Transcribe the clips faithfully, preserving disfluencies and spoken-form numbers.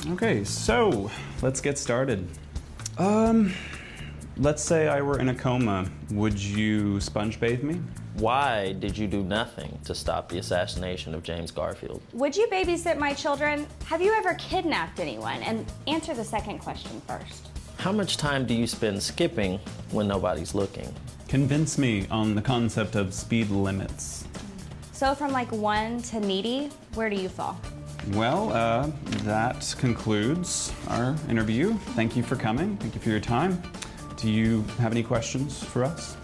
Okay, so let's get started. Um, let's say I were in a coma. Would you sponge bathe me? Why did you do nothing to stop the assassination of James Garfield? Would you babysit my children? Have you ever kidnapped anyone? And answer the second question first. How much time do you spend skipping when nobody's looking? Convince me on the concept of speed limits. So from like one to needy, where do you fall? Well, uh, that concludes our interview. Thank you for coming. Thank you for your time. Do you have any questions for us?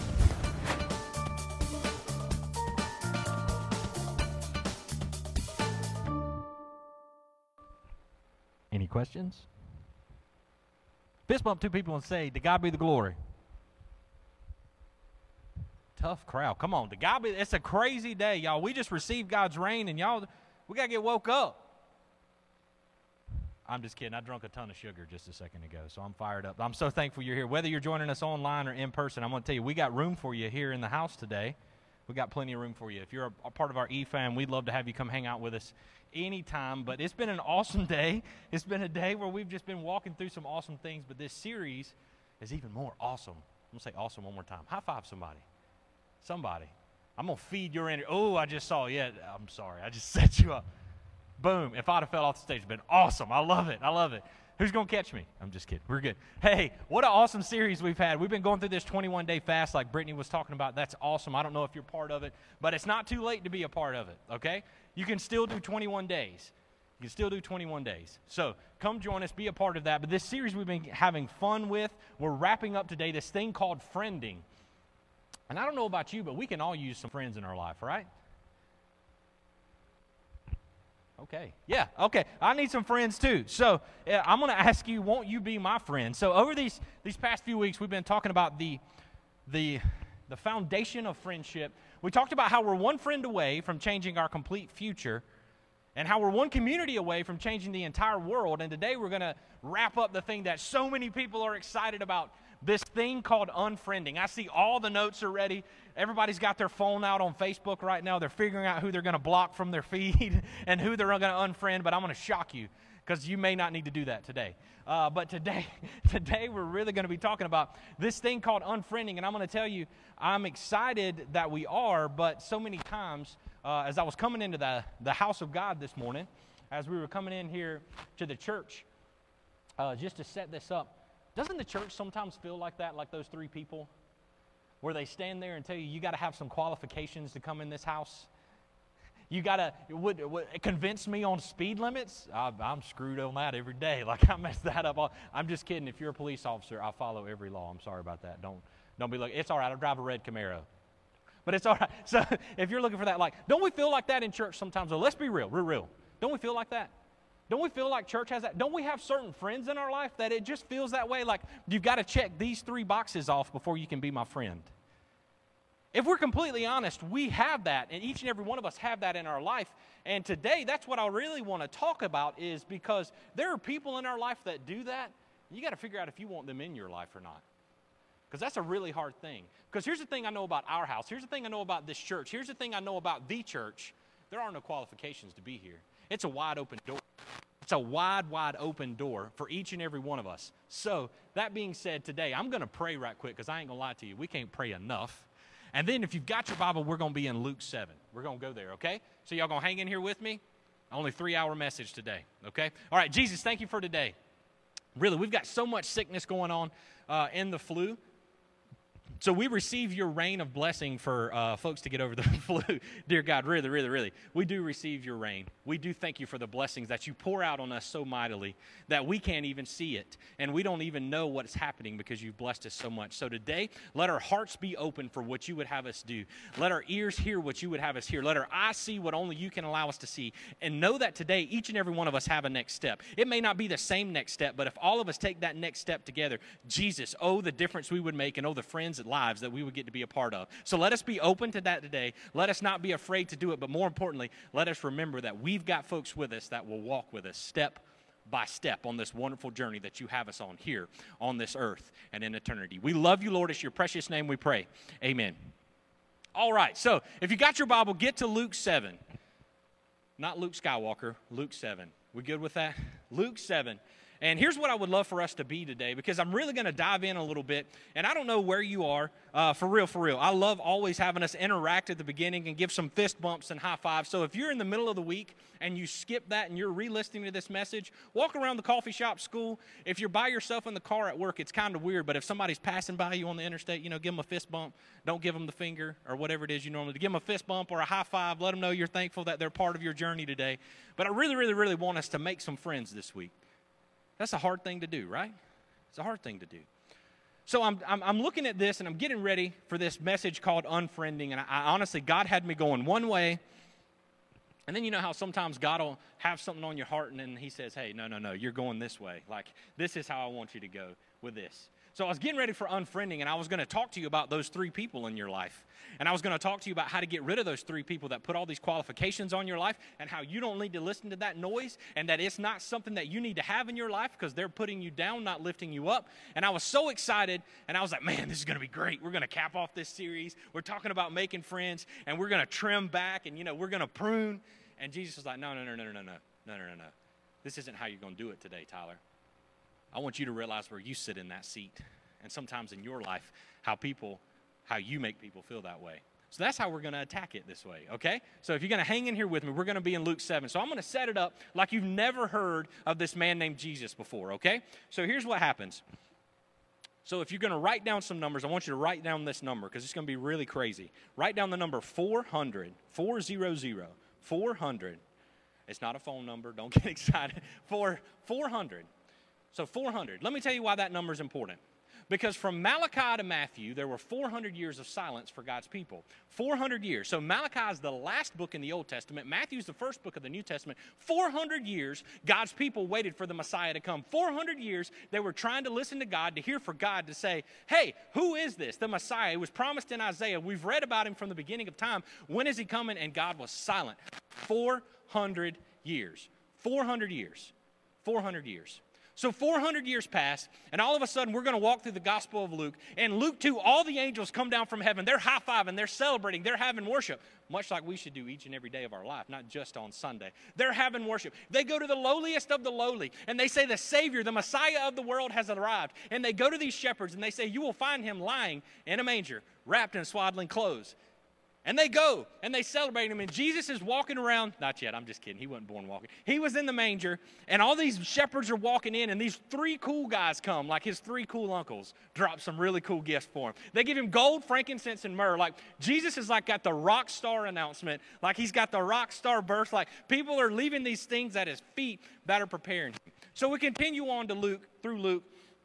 Any questions? Fist bump two people and say, to God be the glory. Tough crowd. Come on, to God be, it's a crazy day, y'all. We just received God's rain, and y'all, we got to get woke up. I'm just kidding. I drank a ton of sugar just a second ago, so I'm fired up. I'm so thankful you're here. Whether you're joining us online or in person, I'm going to tell you, we got room for you here in the house today. We got plenty of room for you. If you're a, a part of our E-Fam, we'd love to have you come hang out with us anytime. But it's been an awesome day. It's been a day where we've just been walking through some awesome things, but this series is even more awesome. I'm going to say awesome one more time. High five somebody. Somebody. I'm going to feed your energy. Oh, I just saw, yeah, I'm sorry. I just set you up. Boom. If I'd have fell off the stage, it'd been awesome. I love it. I love it. Who's going to catch me? I'm just kidding. We're good. Hey, what an awesome series we've had. We've been going through this twenty-one day fast like Brittany was talking about. That's awesome. I don't know if you're part of it, but it's not too late to be a part of it, okay? You can still do twenty-one days. You can still do twenty-one days. So come join us. Be a part of that. But this series we've been having fun with, we're wrapping up today this thing called friending. And I don't know about you, but we can all use some friends in our life, right? Okay. Yeah, okay. I need some friends too. So uh, I'm going to ask you, won't you be my friend? So over these these past few weeks, we've been talking about the the the foundation of friendship. We talked about how we're one friend away from changing our complete future and how we're one community away from changing the entire world. And today we're going to wrap up the thing that so many people are excited about, this thing called unfriending. I see all the notes are ready. Everybody's got their phone out on Facebook right now. They're figuring out who they're going to block from their feed and who they're going to unfriend, but I'm going to shock you because you may not need to do that today. Uh, but today, today we're really going to be talking about this thing called unfriending, and I'm going to tell you, I'm excited that we are, but so many times, uh, as I was coming into the, the house of God this morning, as we were coming in here to the church, uh, just to set this up, doesn't the church sometimes feel like that, like those three people, where they stand there and tell you, you got to have some qualifications to come in this house? You got to would, would convince me on speed limits? I, I'm screwed on that every day. Like, I mess that up. All, I'm just kidding. If you're a police officer, I follow every law. I'm sorry about that. Don't, don't be looking. It's all right. I drive a red Camaro. But it's all right. So if you're looking for that, like, don't we feel like that in church sometimes? Well, let's be real. We're real. Don't we feel like that? Don't we feel like church has that? Don't we have certain friends in our life that it just feels that way? Like, you've got to check these three boxes off before you can be my friend. If we're completely honest, we have that, and each and every one of us have that in our life. And today, that's what I really want to talk about, is because there are people in our life that do that. You got to figure out if you want them in your life or not. Because that's a really hard thing. Because here's the thing I know about our house. Here's the thing I know about this church. Here's the thing I know about the church. There are no qualifications to be here. It's a wide open door. It's a wide, wide open door for each and every one of us. So, that being said, today, I'm going to pray right quick because I ain't going to lie to you. We can't pray enough. And then if you've got your Bible, we're going to be in Luke seven. We're going to go there, okay? So y'all going to hang in here with me? Only three-hour message today, okay? All right, Jesus, thank you for today. Really, we've got so much sickness going on uh, in the flu. So we receive your rain of blessing for uh, folks to get over the flu. Dear God, really, really, really, we do receive your rain. We do thank you for the blessings that you pour out on us so mightily that we can't even see it. And we don't even know what's happening because you've blessed us so much. So today, let our hearts be open for what you would have us do. Let our ears hear what you would have us hear. Let our eyes see what only you can allow us to see. And know that today, each and every one of us have a next step. It may not be the same next step, but if all of us take that next step together, Jesus, oh, the difference we would make, and oh, the friends that lives that we would get to be a part of. So let us be open to that today. Let us not be afraid to do it, but more importantly, let us remember that we've got folks with us that will walk with us step by step on this wonderful journey that you have us on here on this earth and in eternity. We love you, Lord. It's your precious name we pray. Amen. All right, so if you got your Bible, get to Luke seven. Not Luke Skywalker, Luke seven. We good with that? Luke seven. And here's what I would love for us to be today, because I'm really going to dive in a little bit. And I don't know where you are, uh, for real, for real. I love always having us interact at the beginning and give some fist bumps and high fives. So if you're in the middle of the week and you skip that and you're re-listening to this message, walk around the coffee shop, school. If you're by yourself in the car at work, it's kind of weird. But if somebody's passing by you on the interstate, you know, give them a fist bump. Don't give them the finger or whatever it is you normally do. Give them a fist bump or a high five. Let them know you're thankful that they're part of your journey today. But I really, really, really want us to make some friends this week. That's a hard thing to do, right? It's a hard thing to do. So I'm, I'm, I'm looking at this, and I'm getting ready for this message called Unfriending. And I, I honestly, God had me going one way. And then you know how sometimes God will have something on your heart, and then he says, hey, no, no, no, you're going this way. Like, this is how I want you to go with this. So I was getting ready for unfriending, and I was going to talk to you about those three people in your life. And I was going to talk to you about how to get rid of those three people that put all these qualifications on your life, and how you don't need to listen to that noise, and that it's not something that you need to have in your life because they're putting you down, not lifting you up. And I was so excited, and I was like, man, this is going to be great. We're going to cap off this series. We're talking about making friends, and we're going to trim back, and, you know, we're going to prune. And Jesus was like, no, no, no, no, no, no, no, no, no, no, no. This isn't how you're going to do it today, Tyler. I want you to realize where you sit in that seat. And sometimes in your life, how people, how you make people feel that way. So that's how we're going to attack it this way, okay? So if you're going to hang in here with me, we're going to be in Luke seven. So I'm going to set it up like you've never heard of this man named Jesus before, okay? So here's what happens. So if you're going to write down some numbers, I want you to write down this number because it's going to be really crazy. Write down the number four hundred, four hundred, four hundred. It's not a phone number. Don't get excited. For four hundred. So four hundred. Let me tell you why that number is important. Because from Malachi to Matthew, there were four hundred years of silence for God's people. four hundred years. So Malachi is the last book in the Old Testament. Matthew is the first book of the New Testament. four hundred years, God's people waited for the Messiah to come. four hundred years, they were trying to listen to God, to hear for God to say, hey, who is this? The Messiah. It was promised in Isaiah. We've read about him from the beginning of time. When is he coming? And God was silent. four hundred years. four hundred years. four hundred years. So four hundred years pass, and all of a sudden we're going to walk through the Gospel of Luke. And Luke two, all the angels come down from heaven. They're high-fiving, they're celebrating, they're having worship, much like we should do each and every day of our life, not just on Sunday. They're having worship. They go to the lowliest of the lowly, and they say the Savior, the Messiah of the world has arrived. And they go to these shepherds, and they say, you will find him lying in a manger, wrapped in swaddling clothes. And they go, and they celebrate him, and Jesus is walking around. Not yet, I'm just kidding. He wasn't born walking. He was in the manger, and all these shepherds are walking in, and these three cool guys come, like his three cool uncles, drop some really cool gifts for him. They give him gold, frankincense, and myrrh. Like, Jesus has, like, got the rock star announcement. Like, he's got the rock star birth. Like, people are leaving these things at his feet that are preparing him. So we continue on to Luke, through Luke.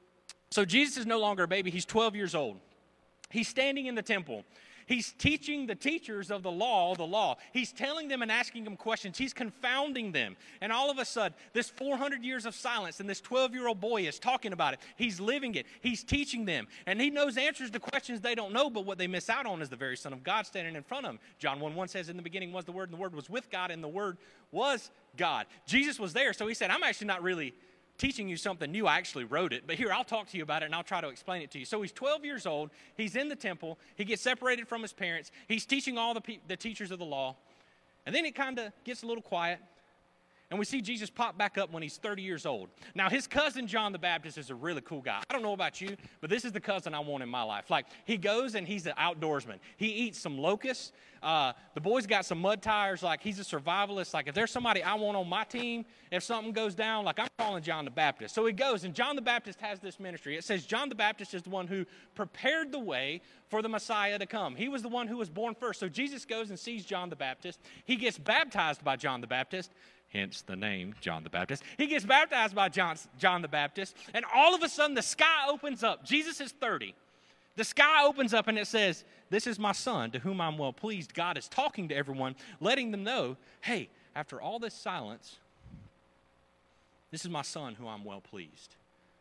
So Jesus is no longer a baby. He's twelve years old. He's standing in the temple. He's teaching the teachers of the law, the law. He's telling them and asking them questions. He's confounding them. And all of a sudden, this four hundred years of silence, and this twelve-year-old boy is talking about it. He's living it. He's teaching them. And he knows answers to questions they don't know, but what they miss out on is the very Son of God standing in front of them. John one one says, in the beginning was the Word, and the Word was with God, and the Word was God. Jesus was there, so he said, I'm actually not really teaching you something new. I actually wrote it, but here, I'll talk to you about it, and I'll try to explain it to you. So he's twelve years old. He's in the temple. He gets separated from his parents. He's teaching all the, pe- the teachers of the law. And then it kind of gets a little quiet, and we see Jesus pop back up when he's thirty years old. Now, his cousin John the Baptist is a really cool guy. I don't know about you, but this is the cousin I want in my life. Like, he goes and he's an outdoorsman. He eats some locusts. Uh, the boy's got some mud tires. Like, he's a survivalist. Like, if there's somebody I want on my team, if something goes down, like, I'm calling John the Baptist. So he goes, and John the Baptist has this ministry. It says John the Baptist is the one who prepared the way for the Messiah to come. He was the one who was born first. So Jesus goes and sees John the Baptist. He gets baptized by John the Baptist. Hence the name, John the Baptist. He gets baptized by John, John the Baptist, and all of a sudden the sky opens up. Jesus is thirty. The sky opens up and it says, this is my son to whom I'm well pleased. God is talking to everyone, letting them know, hey, after all this silence, this is my son who I'm well pleased.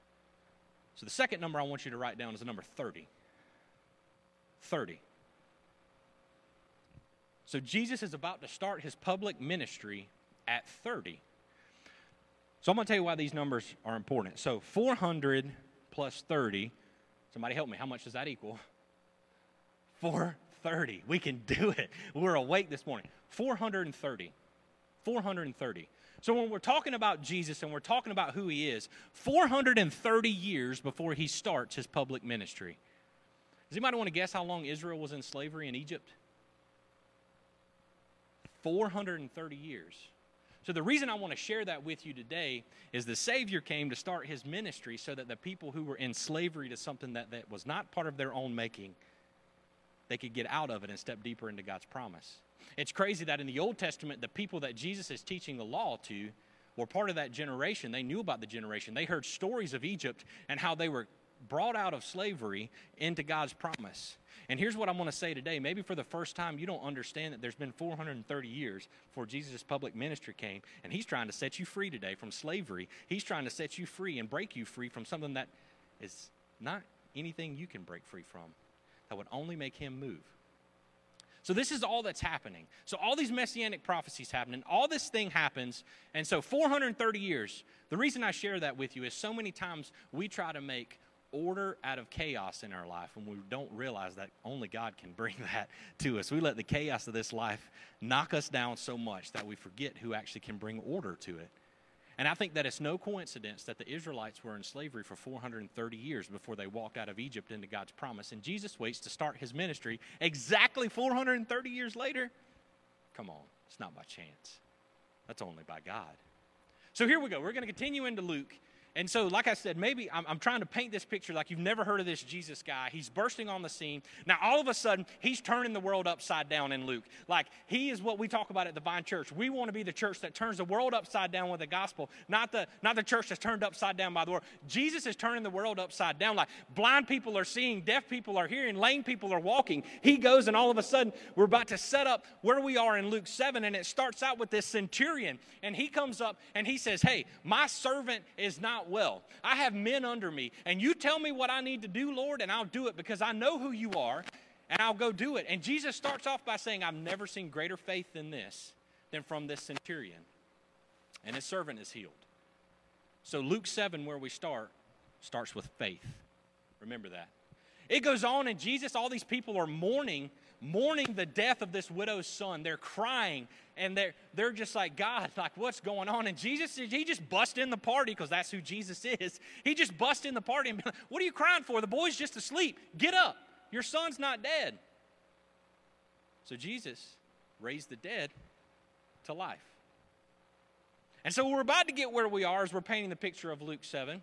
So the second number I want you to write down is the number thirty. thirty. So Jesus is about to start his public ministry at thirty. So I'm going to tell you why these numbers are important. So four hundred plus thirty. Somebody help me. How much does that equal? four thirty. We can do it. We're awake this morning. four hundred thirty. four hundred thirty. So when we're talking about Jesus and we're talking about who he is, four hundred thirty years before he starts his public ministry. Does anybody want to guess how long Israel was in slavery in Egypt? four hundred thirty years. So the reason I want to share that with you today is the Savior came to start his ministry so that the people who were in slavery to something that, that was not part of their own making, they could get out of it and step deeper into God's promise. It's crazy that in the Old Testament, the people that Jesus is teaching the law to were part of that generation. They knew about the generation. They heard stories of Egypt and how they were brought out of slavery into God's promise. And here's what I'm going to say today. Maybe for the first time you don't understand that there's been four hundred thirty years before Jesus' public ministry came, and he's trying to set you free today from slavery. He's trying to set you free and break you free from something that is not anything you can break free from, that would only make him move. So this is all that's happening. So all these messianic prophecies happening, all this thing happens, and so four hundred thirty years. The reason I share that with you is so many times we try to make order out of chaos in our life, and we don't realize that only God can bring that to us. We let the chaos of this life knock us down so much that we forget who actually can bring order to it. And I think that it's no coincidence that the Israelites were in slavery for four hundred thirty years before they walked out of Egypt into God's promise. And Jesus waits to start his ministry exactly four hundred thirty years later. Come on, it's not by chance. That's only by God. So here we go. We're going to continue into Luke. And so, like I said, maybe I'm, I'm trying to paint this picture like you've never heard of this Jesus guy. He's bursting on the scene. Now, all of a sudden, he's turning the world upside down in Luke. Like, he is what we talk about at the Vine Church. We want to be the church that turns the world upside down with the gospel, not the, not the church that's turned upside down by the world. Jesus is turning the world upside down. Like, blind people are seeing, deaf people are hearing, lame people are walking. He goes, and all of a sudden, we're about to set up where we are in Luke seven, and it starts out with this centurion. And he comes up, and he says, hey, my servant is not well. I have men under me, and you tell me what I need to do, Lord, and I'll do it because I know who you are, and I'll go do it. And Jesus starts off by saying, I've never seen greater faith than this, than from this centurion. And his servant is healed. So Luke seven, where we start, starts with faith. Remember that. It goes on, and Jesus, all these people are mourning, mourning the death of this widow's son. They're crying, and they're, they're just like, God, like, what's going on? And Jesus, he just bust in the party, because that's who Jesus is. He just bust in the party and be like, what are you crying for? The boy's just asleep. Get up. Your son's not dead. So Jesus raised the dead to life. And so we're about to get where we are as we're painting the picture of Luke seven.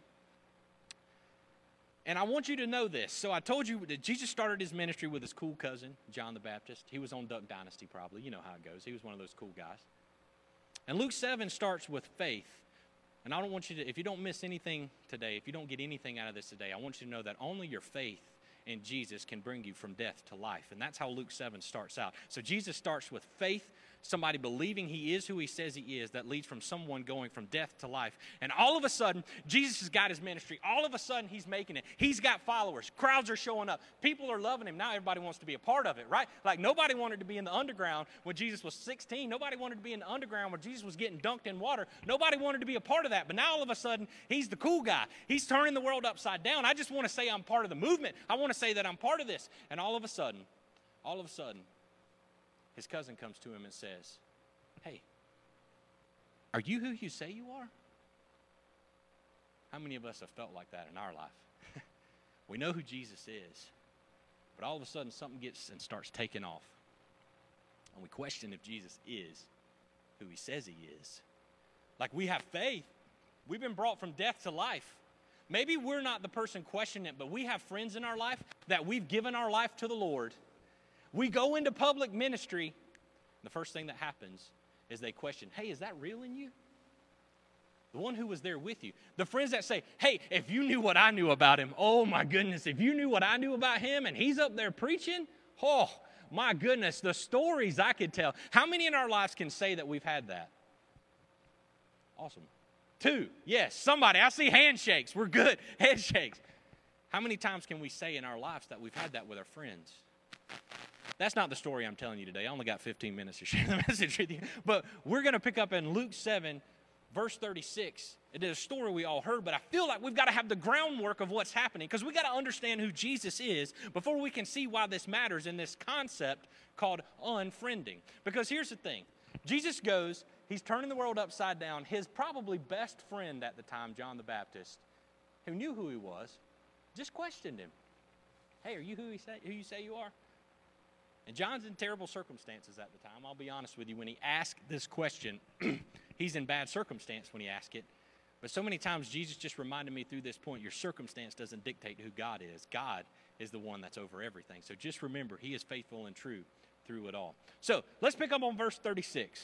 And I want you to know this. So I told you that Jesus started his ministry with his cool cousin, John the Baptist. He was on Duck Dynasty probably. You know how it goes. He was one of those cool guys. And Luke seven starts with faith. And I don't want you to, if you don't miss anything today, if you don't get anything out of this today, I want you to know that only your faith in Jesus can bring you from death to life. And that's how Luke seven starts out. So Jesus starts with faith, somebody believing he is who he says he is, that leads from someone going from death to life. And all of a sudden, Jesus has got his ministry. All of a sudden, he's making it. He's got followers. Crowds are showing up. People are loving him. Now everybody wants to be a part of it, right? Like nobody wanted to be in the underground when Jesus was sixteen. Nobody wanted to be in the underground when Jesus was getting dunked in water. Nobody wanted to be a part of that. But now all of a sudden, he's the cool guy. He's turning the world upside down. I just want to say I'm part of the movement. I want to say that I'm part of this. And all of a sudden, all of a sudden, his cousin comes to him and says, hey, are you who you say you are? How many of us have felt like that in our life? We know who Jesus is, but all of a sudden something gets and starts taking off. And we question if Jesus is who he says he is. Like we have faith. We've been brought from death to life. Maybe we're not the person questioning it, but we have friends in our life that we've given our life to the Lord. We go into public ministry, the first thing that happens is they question, hey, is that real in you? The one who was there with you. The friends that say, hey, if you knew what I knew about him, oh my goodness, if you knew what I knew about him and he's up there preaching, oh my goodness, the stories I could tell. How many in our lives can say that we've had that? Awesome. Two, yes, somebody. I see handshakes. We're good. Handshakes. How many times can we say in our lives that we've had that with our friends? That's not the story I'm telling you today. I only got fifteen minutes to share the message with you. But we're going to pick up in Luke seven, verse thirty-six. It is a story we all heard, but I feel like we've got to have the groundwork of what's happening because we've got to understand who Jesus is before we can see why this matters in this concept called unfriending. Because here's the thing. Jesus goes he's turning the world upside down. His probably best friend at the time, John the Baptist, who knew who he was, just questioned him. Hey, are you who, he say, who you say you are? And John's in terrible circumstances at the time. I'll be honest with you. When he asked this question, he's in bad circumstance when he asked it. But so many times Jesus just reminded me through this point, your circumstance doesn't dictate who God is. God is the one that's over everything. So just remember, he is faithful and true through it all. So let's pick up on verse thirty-six.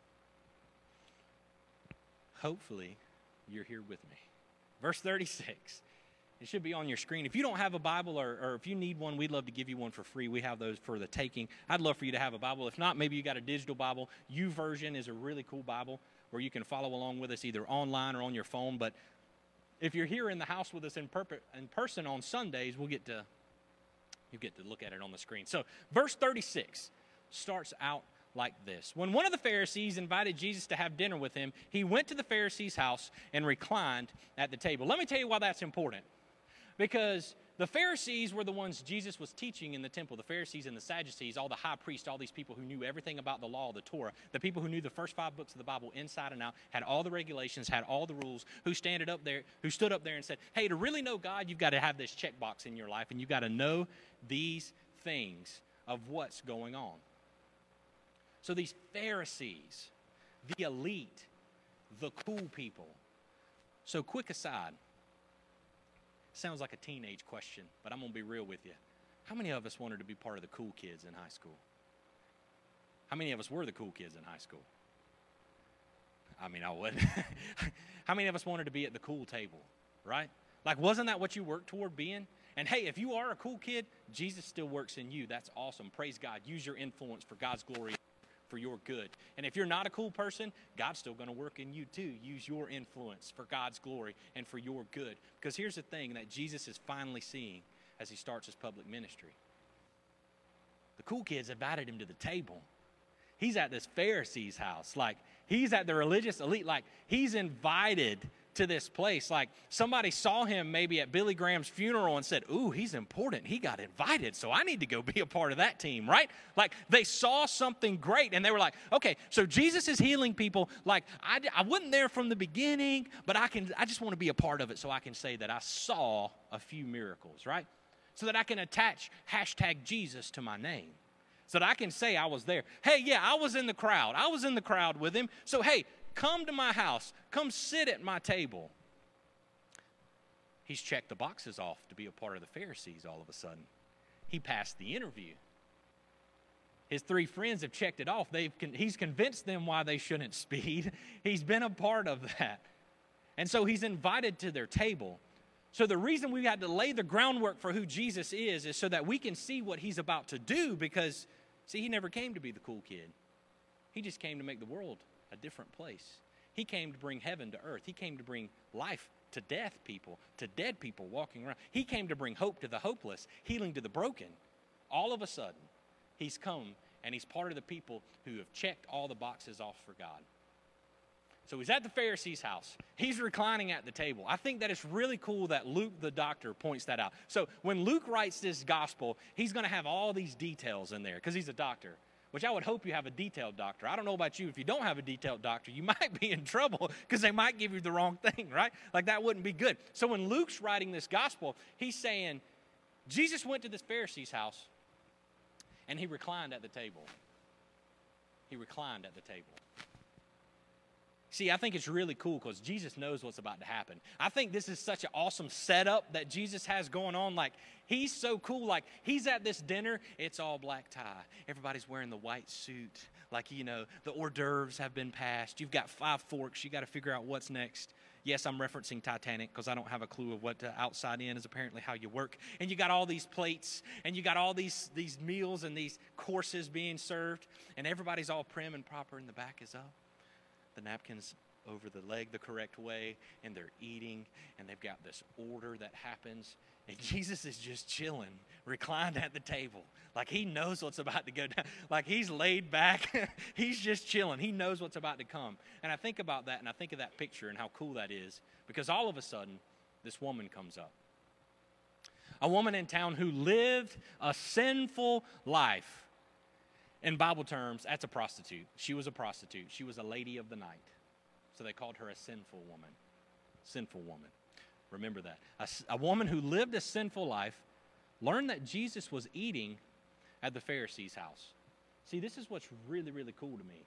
Hopefully, you're here with me. Verse thirty-six. It should be on your screen. If you don't have a Bible or, or if you need one, we'd love to give you one for free. We have those for the taking. I'd love for you to have a Bible. If not, maybe you got a digital Bible. YouVersion is a really cool Bible where you can follow along with us either online or on your phone. But if you're here in the house with us in, perp- in person on Sundays, we'll get to you get to look at it on the screen. So verse thirty-six starts out like this. When one of the Pharisees invited Jesus to have dinner with him, he went to the Pharisee's house and reclined at the table. Let me tell you why that's important. Because the Pharisees were the ones Jesus was teaching in the temple. The Pharisees and the Sadducees, all the high priests, all these people who knew everything about the law, the Torah, the people who knew the first five books of the Bible inside and out, had all the regulations, had all the rules, who standed up there, who stood up there and said, hey, to really know God, you've got to have this checkbox in your life, and you've got to know these things of what's going on. So these Pharisees, the elite, the cool people. So quick aside. Sounds like a teenage question, but I'm going to be real with you. How many of us wanted to be part of the cool kids in high school? How many of us were the cool kids in high school? I mean, I wouldn't. How many of us wanted to be at the cool table, right? Like, wasn't that what you worked toward being? And hey, if you are a cool kid, Jesus still works in you. That's awesome. Praise God. Use your influence for God's glory, for your good. And if you're not a cool person, God's still going to work in you too. Use your influence for God's glory and for your good. Because here's the thing that Jesus is finally seeing as he starts his public ministry. The cool kids invited him to the table. He's at this Pharisee's house. Like, he's at the religious elite. Like, he's invited to this place. Like, somebody saw him maybe at Billy Graham's funeral and said, ooh, he's important. He got invited, so I need to go be a part of that team, right? Like, they saw something great, and they were like, okay, so Jesus is healing people. Like, I, I wasn't there from the beginning, but I can. I just want to be a part of it so I can say that I saw a few miracles, right? So that I can attach hashtag Jesus to my name. So that I can say I was there. Hey, yeah, I was in the crowd. I was in the crowd with him. So, hey, come to my house. Come sit at my table. He's checked the boxes off to be a part of the Pharisees all of a sudden. He passed the interview. His three friends have checked it off. They've con- he's convinced them why they shouldn't speed. He's been a part of that. And so he's invited to their table. So the reason we had to lay the groundwork for who Jesus is is so that we can see what he's about to do because, see, he never came to be the cool kid. He just came to make the world a different place. He came to bring heaven to earth. He came to bring life to death people, to dead people walking around. He came to bring hope to the hopeless, healing to the broken. All of a sudden, he's come and he's part of the people who have checked all the boxes off for God. So he's at the Pharisee's house. He's reclining at the table. I think that it's really cool that Luke, the doctor, points that out. So when Luke writes this gospel, he's going to have all these details in there because he's a doctor, which I would hope you have a detailed doctor. I don't know about you. If you don't have a detailed doctor, you might be in trouble because they might give you the wrong thing, right? Like that wouldn't be good. So when Luke's writing this gospel, he's saying Jesus went to this Pharisee's house and he reclined at the table. He reclined at the table. See, I think it's really cool because Jesus knows what's about to happen. I think this is such an awesome setup that Jesus has going on. Like, he's so cool. Like, he's at this dinner. It's all black tie. Everybody's wearing the white suit. Like, you know, the hors d'oeuvres have been passed. You've got five forks. You got to figure out what's next. Yes, I'm referencing Titanic because I don't have a clue of what uh, outside in is apparently how you work. And you got all these plates, and you got all these, these meals and these courses being served, and everybody's all prim and proper, and the back is up. The napkins over the leg the correct way, and they're eating, and they've got this order that happens, and Jesus is just chilling, reclined at the table, like he knows what's about to go down, like he's laid back, he's just chilling, he knows what's about to come. And I think about that, and I think of that picture and how cool that is, because all of a sudden, this woman comes up. A woman in town who lived a sinful life. in Bible terms, that's a prostitute. She was a prostitute. She was a lady of the night. So they called her a sinful woman. Sinful woman. Remember that. A, a woman who lived a sinful life learned that Jesus was eating at the Pharisees' house. See, this is what's really, really cool to me.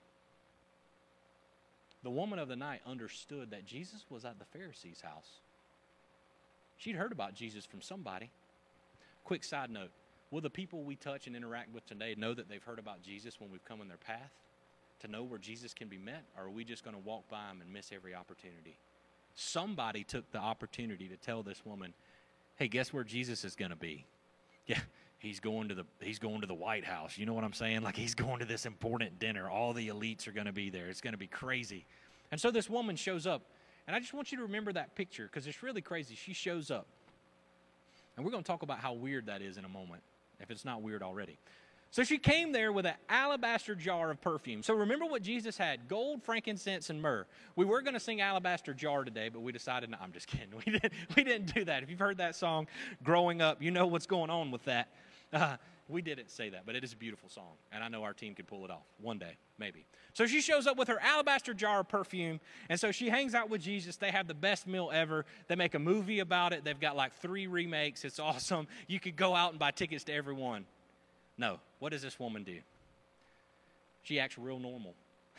The woman of the night understood that Jesus was at the Pharisees' house. She'd heard about Jesus from somebody. Quick side note, will the people we touch and interact with today know that they've heard about Jesus when we've come in their path? To know where Jesus can be met? Or are we just going to walk by him and miss every opportunity? Somebody took the opportunity to tell this woman, hey, guess where Jesus is going to be? Yeah, he's going to the he's going to the White House. You know what I'm saying? Like, he's going to this important dinner. All the elites are going to be there. It's going to be crazy. And so this woman shows up. And I just want you to remember that picture because it's really crazy. She shows up. And we're going to talk about how weird that is in a moment, if it's not weird already. So she came there with an alabaster jar of perfume. So remember what Jesus had, gold, frankincense, and myrrh. We were going to sing Alabaster Jar today, but we decided, no, I'm just kidding. We didn't, we didn't do that. If you've heard that song growing up, you know what's going on with that. Uh, we didn't say that, but it is a beautiful song. And I know our team could pull it off one day, maybe. So she shows up with her alabaster jar of perfume, and so she hangs out with Jesus. They have the best meal ever. They make a movie about it. They've got like three remakes. It's awesome. You could go out and buy tickets to every one. No. What does this woman do? She acts real normal.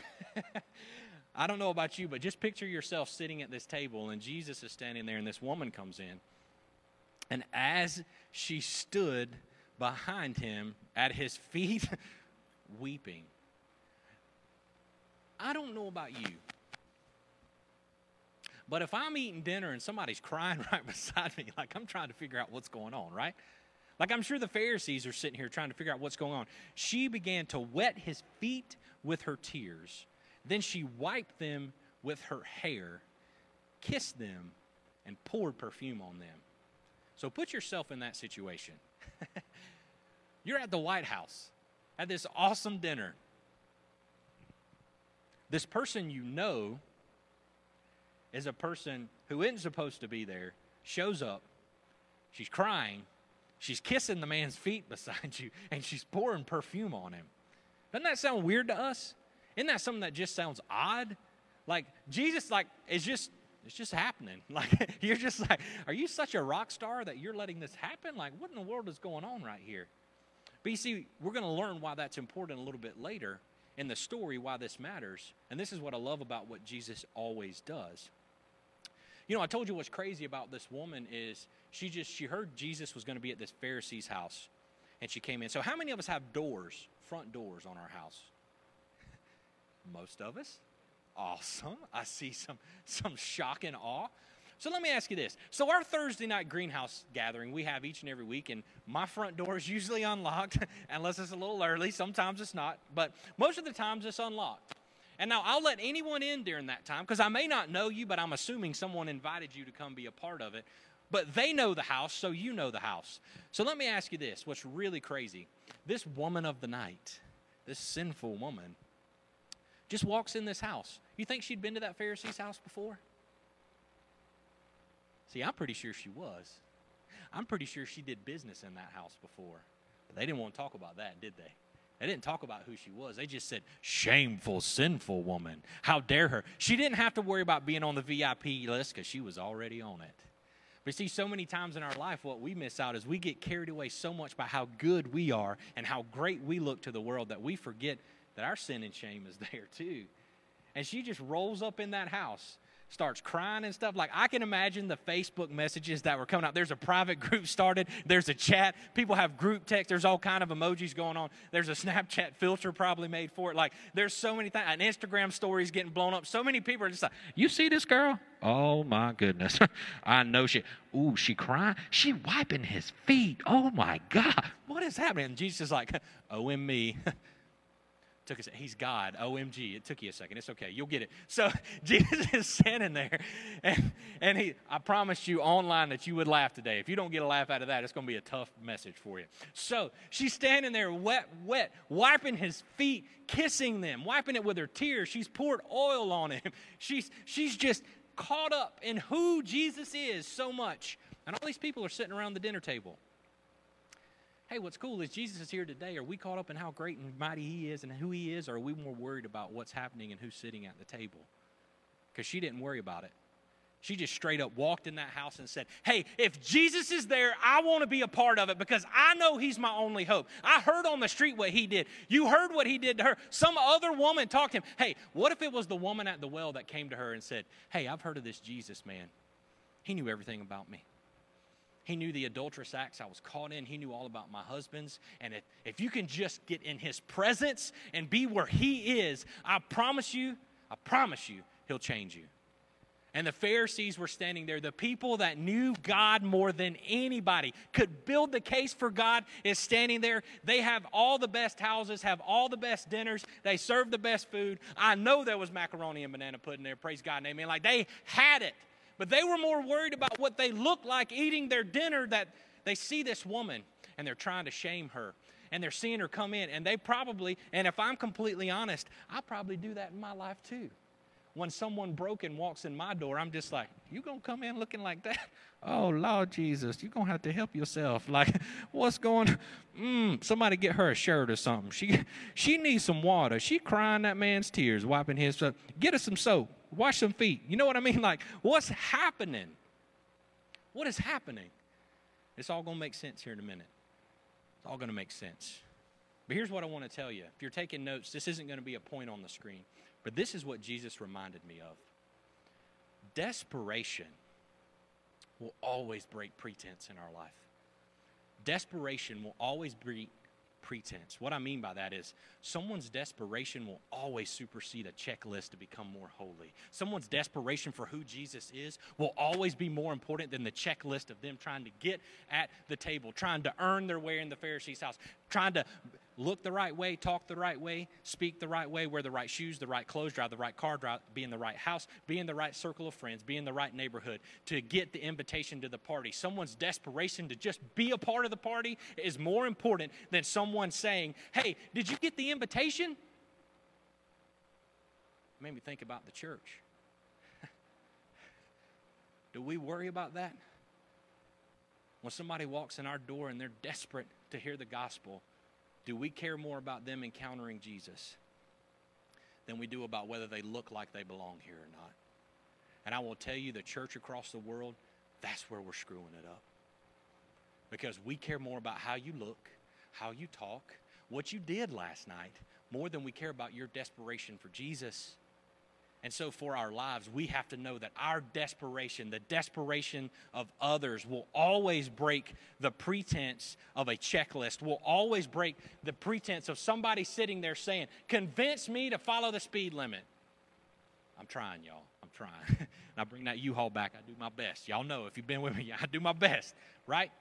I don't know about you, but just picture yourself sitting at this table, and Jesus is standing there, and this woman comes in. And as she stood behind him at his feet, weeping. I don't know about you, but if I'm eating dinner and somebody's crying right beside me, like I'm trying to figure out what's going on, right? Like I'm sure the Pharisees are sitting here trying to figure out what's going on. She began to wet his feet with her tears. Then she wiped them with her hair, kissed them, and poured perfume on them. So put yourself in that situation. You're at the White House at this awesome dinner. This person you know is a person who isn't supposed to be there, shows up, she's crying, she's kissing the man's feet beside you, and she's pouring perfume on him. Doesn't that sound weird to us? Isn't that something that just sounds odd? Like, Jesus, like, is just, it's just happening. Like, you're just like, are you such a rock star that you're letting this happen? Like, what in the world is going on right here? But you see, we're going to learn why that's important a little bit later in the story, why this matters. And this is what I love about what Jesus always does. You know, I told you what's crazy about this woman is she just, she heard Jesus was going to be at this Pharisee's house, and she came in. So how many of us have doors, front doors on our house? Most of us. Awesome. I see some, some shock and awe. So let me ask you this. So our Thursday night greenhouse gathering we have each and every week, and my front door is usually unlocked, unless it's a little early. Sometimes it's not, but most of the times it's unlocked. And now I'll let anyone in during that time, because I may not know you, but I'm assuming someone invited you to come be a part of it. But they know the house, so you know the house. So let me ask you this. What's really crazy, this woman of the night, this sinful woman, just walks in this house. You think she'd been to that Pharisee's house before? See, I'm pretty sure she was. I'm pretty sure she did business in that house before. But they didn't want to talk about that, did they? They didn't talk about who she was. They just said, shameful, sinful woman. How dare her? She didn't have to worry about being on the V I P list because she was already on it. But see, so many times in our life, what we miss out is we get carried away so much by how good we are and how great we look to the world that we forget that our sin and shame is there too. And she just rolls up in that house, starts crying and stuff. Like, I can imagine the Facebook messages that were coming out. There's a private group started. There's a chat. People have group text. There's all kind of emojis going on. There's a Snapchat filter probably made for it. Like, there's so many things. An Instagram story is getting blown up. So many people are just like, you see this girl? Oh, my goodness. I know she, ooh, she crying? She wiping his feet. Oh, my God. What is happening? And Jesus is like, O M me. Took a, he's God. O M G. It took you a second. It's okay. You'll get it. So Jesus is standing there, and, and he, I promised you online that you would laugh today. If you don't get a laugh out of that, it's going to be a tough message for you. So she's standing there wet, wet, wiping his feet, kissing them, wiping it with her tears. She's poured oil on him. She's, she's just caught up in who Jesus is so much. And all these people are sitting around the dinner table. hey, what's cool is Jesus is here today. Are we caught up in how great and mighty he is and who he is, or are we more worried about what's happening and who's sitting at the table? Because she didn't worry about it. She just straight up walked in that house and said, hey, if Jesus is there, I want to be a part of it because I know he's my only hope. I heard on the street what he did. You heard what he did to her. Some other woman talked to him. Hey, what if it was the woman at the well that came to her and said, hey, I've heard of this Jesus man. He knew everything about me. He knew the adulterous acts I was caught in. He knew all about my husband's. And if, if you can just get in his presence and be where he is, I promise you, I promise you, he'll change you. And the Pharisees were standing there. The people that knew God more than anybody, could build the case for God, is standing there. They have all the best houses, have all the best dinners. They serve the best food. I know there was macaroni and banana pudding there. Praise God. Amen. Like they had it. But they were more worried about what they looked like eating their dinner, that they see this woman and they're trying to shame her. And they're seeing her come in. And they probably, and if I'm completely honest, I probably do that in my life too. When someone broken walks in my door, I'm just like, you gonna come in looking like that? Oh, Lord Jesus, you're gonna have to help yourself. Like, what's going, mm, somebody get her a shirt or something. She she needs some water. She crying that man's tears, wiping his, uh, get her some soap, wash some feet. You know what I mean? Like, what's happening? What is happening? It's all gonna make sense here in a minute. It's all gonna make sense. But here's what I want to tell you. If you're taking notes, this isn't gonna be a point on the screen. But this is what Jesus reminded me of. Desperation will always break pretense in our life. Desperation will always break pretense. What I mean by that is someone's desperation will always supersede a checklist to become more holy. Someone's desperation for who Jesus is will always be more important than the checklist of them trying to get at the table, trying to earn their way in the Pharisee's house, trying to look the right way, talk the right way, speak the right way, wear the right shoes, the right clothes, drive the right car, drive, be in the right house, be in the right circle of friends, be in the right neighborhood to get the invitation to the party. Someone's desperation to just be a part of the party is more important than someone saying, hey, did you get the invitation? It made me think about the church. Do we worry about that? When somebody walks in our door and they're desperate to hear the gospel, do we care more about them encountering Jesus than we do about whether they look like they belong here or not? And I will tell you, the church across the world, that's where we're screwing it up. Because we care more about how you look, how you talk, what you did last night, more than we care about your desperation for Jesus. And so for our lives, we have to know that our desperation, the desperation of others, will always break the pretense of a checklist, will always break the pretense of somebody sitting there saying, convince me to follow the speed limit. I'm trying, y'all. I'm trying. And I bring that U-Haul back. I do my best. Y'all know if you've been with me, I do my best, right?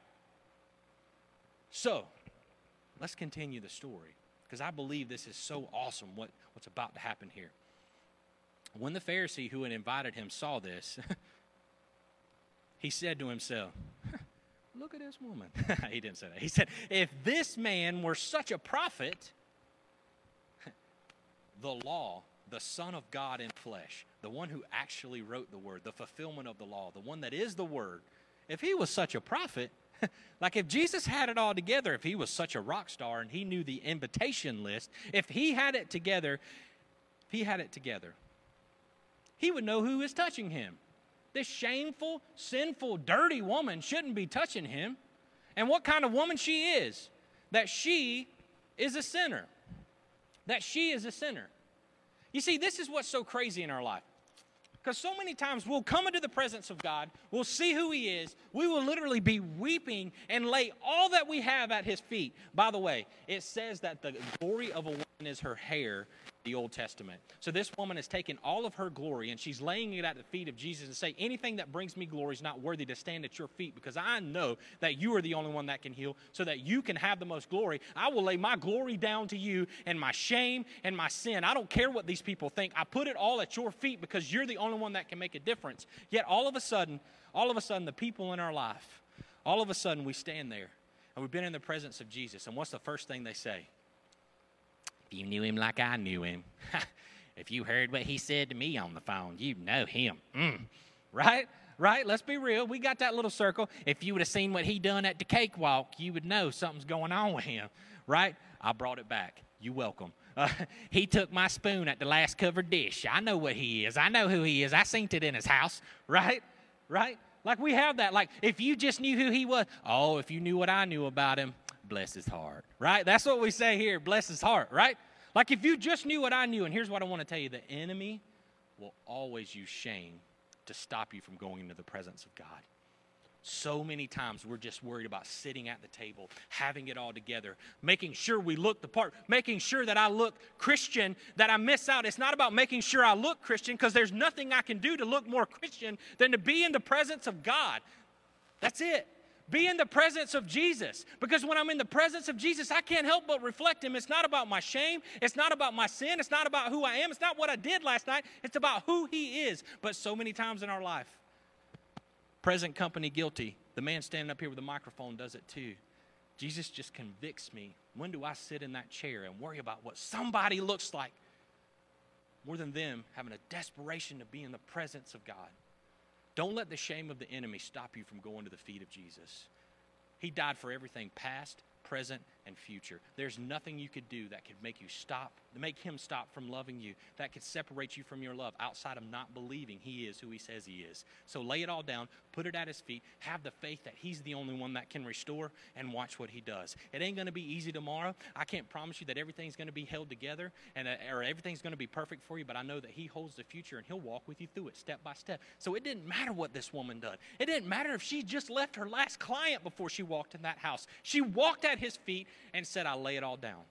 So let's continue the story, because I believe this is so awesome what, what's about to happen here. When the Pharisee who had invited him saw this, he said to himself, look at this woman. He didn't say that. He said, if this man were such a prophet, the law, the Son of God in flesh, the one who actually wrote the word, the fulfillment of the law, the one that is the word, if he was such a prophet, like if Jesus had it all together, if he was such a rock star and he knew the invitation list, if he had it together, if he had it together, he would know who is touching him. This shameful, sinful, dirty woman shouldn't be touching him. And what kind of woman she is? That she is a sinner. That she is a sinner. You see, this is what's so crazy in our life. Because so many times we'll come into the presence of God, we'll see who he is, we will literally be weeping and lay all that we have at his feet. By the way, it says that the glory of a woman is her hair, the Old Testament. So this woman has taken all of her glory and she's laying it at the feet of Jesus and say, anything that brings me glory is not worthy to stand at your feet, because I know that you are the only one that can heal, so that you can have the most glory. I will lay my glory down to you and my shame and my sin. I don't care what these people think. I put it all at your feet because you're the only one that can make a difference. Yet all of a sudden, all of a sudden the people in our life, all of a sudden we stand there and we've been in the presence of Jesus, and what's the first thing they say? If you knew him like I knew him, if you heard what he said to me on the phone, you know him, mm. Right? right? Let's be real. We got that little circle. If you would have seen what he done at the cakewalk, you would know something's going on with him, right? I brought it back. You welcome. Uh, he took my spoon at the last covered dish. I know what he is. I know who he is. I seen it in his house, right? Right? Like we have that. Like if you just knew who he was. Oh, if you knew what I knew about him, bless his heart, right? That's what we say here, bless his heart, right? Like if you just knew what I knew, and here's what I want to tell you, the enemy will always use shame to stop you from going into the presence of God. So many times we're just worried about sitting at the table, having it all together, making sure we look the part, making sure that I look Christian, that I miss out. It's not about making sure I look Christian, because there's nothing I can do to look more Christian than to be in the presence of God. That's it. Be in the presence of Jesus. Because when I'm in the presence of Jesus, I can't help but reflect him. It's not about my shame. It's not about my sin. It's not about who I am. It's not what I did last night. It's about who he is. But so many times in our life, present company guilty. The man standing up here with the microphone does it too. Jesus just convicts me. When do I sit in that chair and worry about what somebody looks like more than them having a desperation to be in the presence of God? Don't let the shame of the enemy stop you from going to the feet of Jesus. He died for everything past, present, and future. There's nothing you could do that could make you stop, make him stop from loving you, that could separate you from your love outside of not believing he is who he says he is. So lay it all down, put it at his feet, have the faith that he's the only one that can restore, and watch what he does. It ain't going to be easy tomorrow. I can't promise you that everything's going to be held together and uh, or everything's going to be perfect for you, but I know that he holds the future and he'll walk with you through it step by step. So it didn't matter what this woman did. It didn't matter if she just left her last client before she walked in that house. She walked at his feet and said, I lay it all down.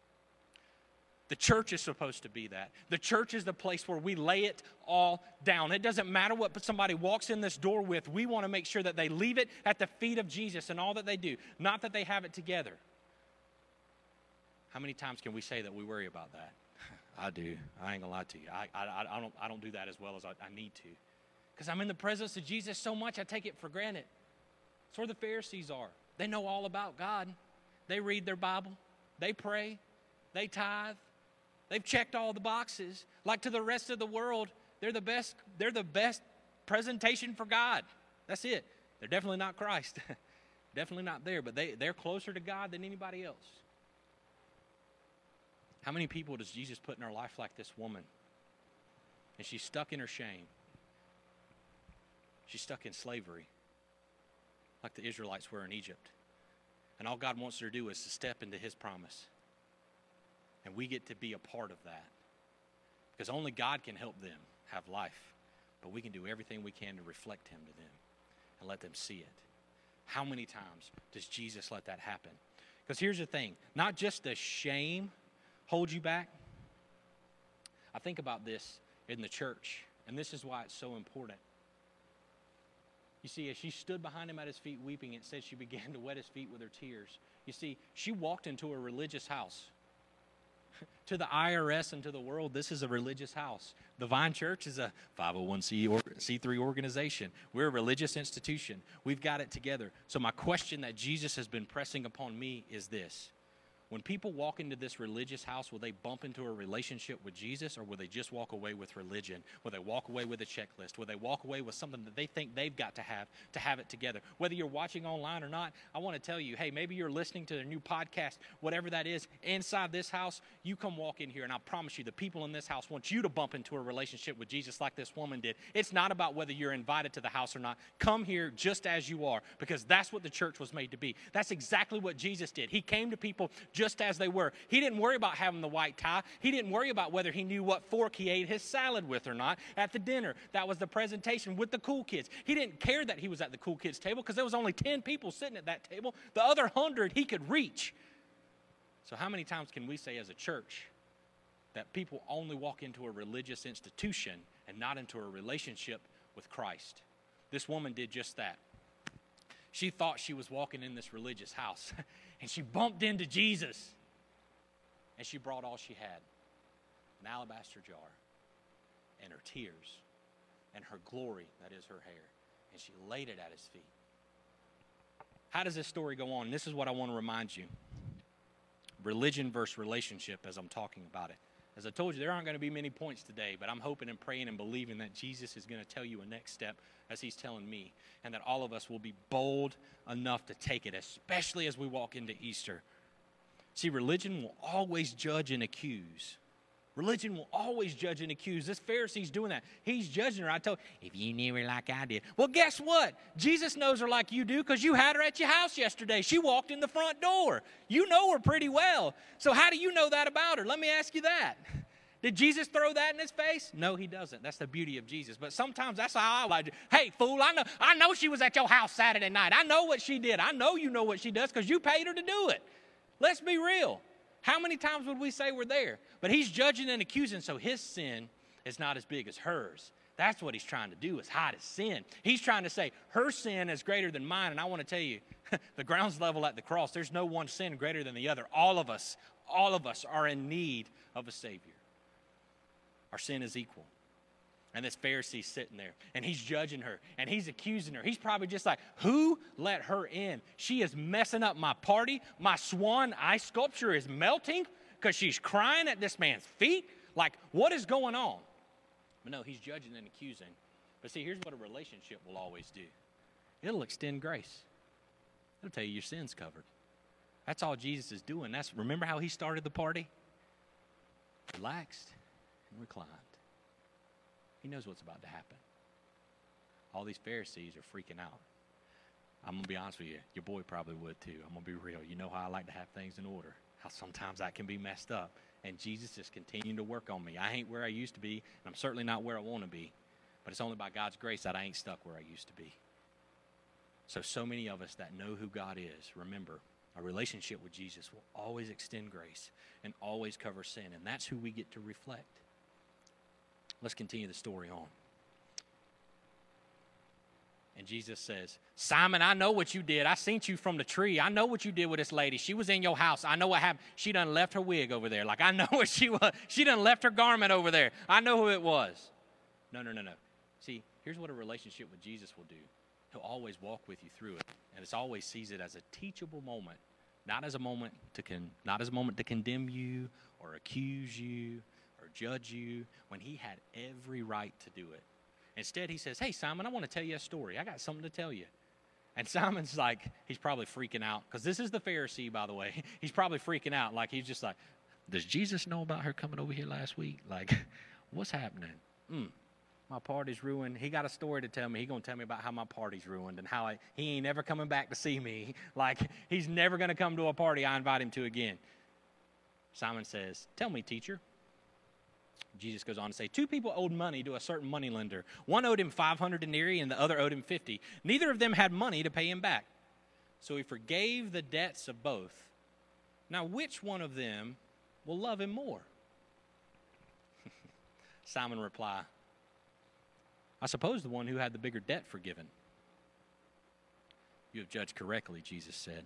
The church is supposed to be that. The church is the place where we lay it all down. It doesn't matter what somebody walks in this door with. We want to make sure that they leave it at the feet of Jesus in all that they do, not that they have it together. How many times can we say that we worry about that? I do. I ain't gonna lie to you. I, I, I, don't, I don't do that as well as I, I need to. Because I'm in the presence of Jesus so much, I take it for granted. That's where the Pharisees are. They know all about God. They read their Bible. They pray. They tithe. They've checked all the boxes. Like to the rest of the world, they're the best, they're the best presentation for God. That's it. They're definitely not Christ. Definitely not there, but they, they're closer to God than anybody else. How many people does Jesus put in our life like this woman? And she's stuck in her shame. She's stuck in slavery, like the Israelites were in Egypt. And all God wants her to do is to step into his promise. And we get to be a part of that. Because only God can help them have life. But we can do everything we can to reflect him to them and let them see it. How many times does Jesus let that happen? Because here's the thing. Not just the shame hold you back. I think about this in the church. And this is why it's so important. You see, as she stood behind him at his feet weeping, it says she began to wet his feet with her tears. You see, she walked into a religious house. To the I R S and to the world, this is a religious house. The Vine Church is a five oh one c three organization. We're a religious institution. We've got it together. So my question that Jesus has been pressing upon me is this. When people walk into this religious house, will they bump into a relationship with Jesus, or will they just walk away with religion? Will they walk away with a checklist? Will they walk away with something that they think they've got to have to have it together? Whether you're watching online or not, I want to tell you, hey, maybe you're listening to a new podcast, whatever that is, inside this house, you come walk in here, and I promise you, the people in this house want you to bump into a relationship with Jesus like this woman did. It's not about whether you're invited to the house or not. Come here just as you are, because that's what the church was made to be. That's exactly what Jesus did. He came to people just just as they were. He didn't worry about having the white tie. He didn't worry about whether he knew what fork he ate his salad with or not at the dinner. That was the presentation with the cool kids. He didn't care that he was at the cool kids table because there was only ten people sitting at that table. The other hundred he could reach. So how many times can we say as a church that people only walk into a religious institution and not into a relationship with Christ? This woman did just that. She thought she was walking in this religious house, and she bumped into Jesus, and she brought all she had, an alabaster jar, and her tears, and her glory, that is her hair, and she laid it at his feet. How does this story go on? This is what I want to remind you. Religion versus relationship as I'm talking about it, As I told you, there aren't going to be many points today, but I'm hoping and praying and believing that Jesus is going to tell you a next step as he's telling me, and that all of us will be bold enough to take it, especially as we walk into Easter. See, religion will always judge and accuse. Religion will always judge and accuse. This Pharisee's doing that. He's judging her. I told, if you knew her like I did. Well, guess what? Jesus knows her like you do because you had her at your house yesterday. She walked in the front door. You know her pretty well. So how do you know that about her? Let me ask you that. Did Jesus throw that in his face? No, he doesn't. That's the beauty of Jesus. But sometimes that's how I like to. Hey, fool, I know, I know she was at your house Saturday night. I know what she did. I know you know what she does because you paid her to do it. Let's be real. How many times would we say we're there? But he's judging and accusing, so his sin is not as big as hers. That's what he's trying to do, is hide his sin. He's trying to say, her sin is greater than mine, and I want to tell you, the ground's level at the cross. There's no one sin greater than the other. All of us, all of us are in need of a Savior. Our sin is equal. And this Pharisee's sitting there, and he's judging her, and he's accusing her. He's probably just like, who let her in? She is messing up my party. My swan ice sculpture is melting because she's crying at this man's feet. Like, what is going on? But no, he's judging and accusing. But see, here's what a relationship will always do. It'll extend grace. It'll tell you your sin's covered. That's all Jesus is doing. That's, remember how he started the party? Relaxed and reclined. He knows what's about to happen. All these Pharisees are freaking out. I'm going to be honest with you. Your boy probably would too. I'm going to be real. You know how I like to have things in order. How sometimes I can be messed up. And Jesus is continuing to work on me. I ain't where I used to be, and I'm certainly not where I want to be. But it's only by God's grace that I ain't stuck where I used to be. So, so many of us that know who God is, remember, our relationship with Jesus will always extend grace and always cover sin. And that's who we get to reflect. Let's continue the story on. And Jesus says, Simon, I know what you did. I seen you from the tree. I know what you did with this lady. She was in your house. I know what happened. She done left her wig over there. Like, I know what she was. She done left her garment over there. I know who it was. No, no, no, no. See, here's what a relationship with Jesus will do. He'll always walk with you through it. And it's always sees it as a teachable moment. Not as a moment to con- not as a moment to condemn you or accuse you or judge you, when he had every right to do it. Instead, he says, hey, Simon, I want to tell you a story. I got something to tell you. And Simon's like, he's probably freaking out, because this is the Pharisee, by the way. He's probably freaking out. Like, he's just like, does Jesus know about her coming over here last week? Like, what's happening? Mm, my party's ruined. He got a story to tell me. He's going to tell me about how my party's ruined and how I, he ain't never coming back to see me. Like, he's never going to come to a party I invite him to again. Simon says, tell me, teacher. Jesus goes on to say, two people owed money to a certain moneylender. One owed him five hundred denarii and the other owed him fifty. Neither of them had money to pay him back. So he forgave the debts of both. Now, which one of them will love him more? Simon replied, I suppose the one who had the bigger debt forgiven. You have judged correctly, Jesus said.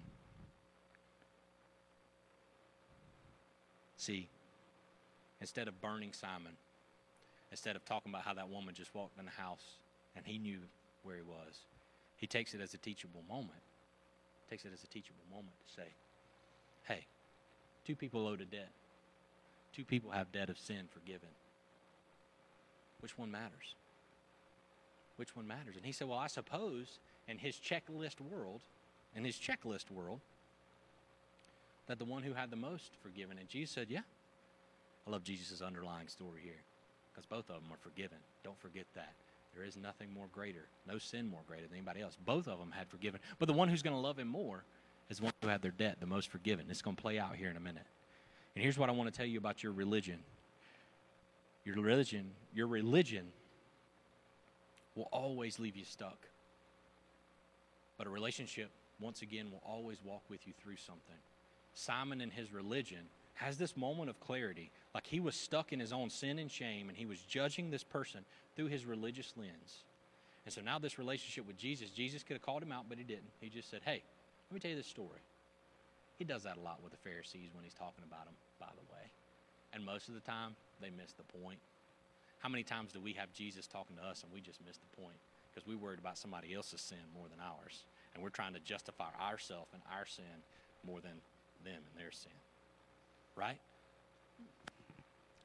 See, instead of burning Simon, instead of talking about how that woman just walked in the house and he knew where he was, he takes it as a teachable moment. Takes it as a teachable moment to say, hey, two people owed a debt. Two people have debt of sin forgiven. Which one matters? Which one matters? And he said, well, I suppose in his checklist world, in his checklist world, that the one who had the most forgiven. And Jesus said, yeah. I love Jesus' underlying story here, because both of them are forgiven. Don't forget that. There is nothing more greater, no sin more greater than anybody else. Both of them had forgiven. But the one who's going to love him more is the one who had their debt the most forgiven. It's going to play out here in a minute. And here's what I want to tell you about your religion. Your religion, your religion will always leave you stuck. But a relationship, once again, will always walk with you through something. Simon and his religion has this moment of clarity, like he was stuck in his own sin and shame, and he was judging this person through his religious lens. And so now this relationship with Jesus, Jesus could have called him out, but he didn't. He just said, hey, let me tell you this story. He does that a lot with the Pharisees when he's talking about them, by the way. And most of the time, they miss the point. How many times do we have Jesus talking to us and we just miss the point? Because we worried about somebody else's sin more than ours. And we're trying to justify ourselves and our sin more than them and their sin. Right?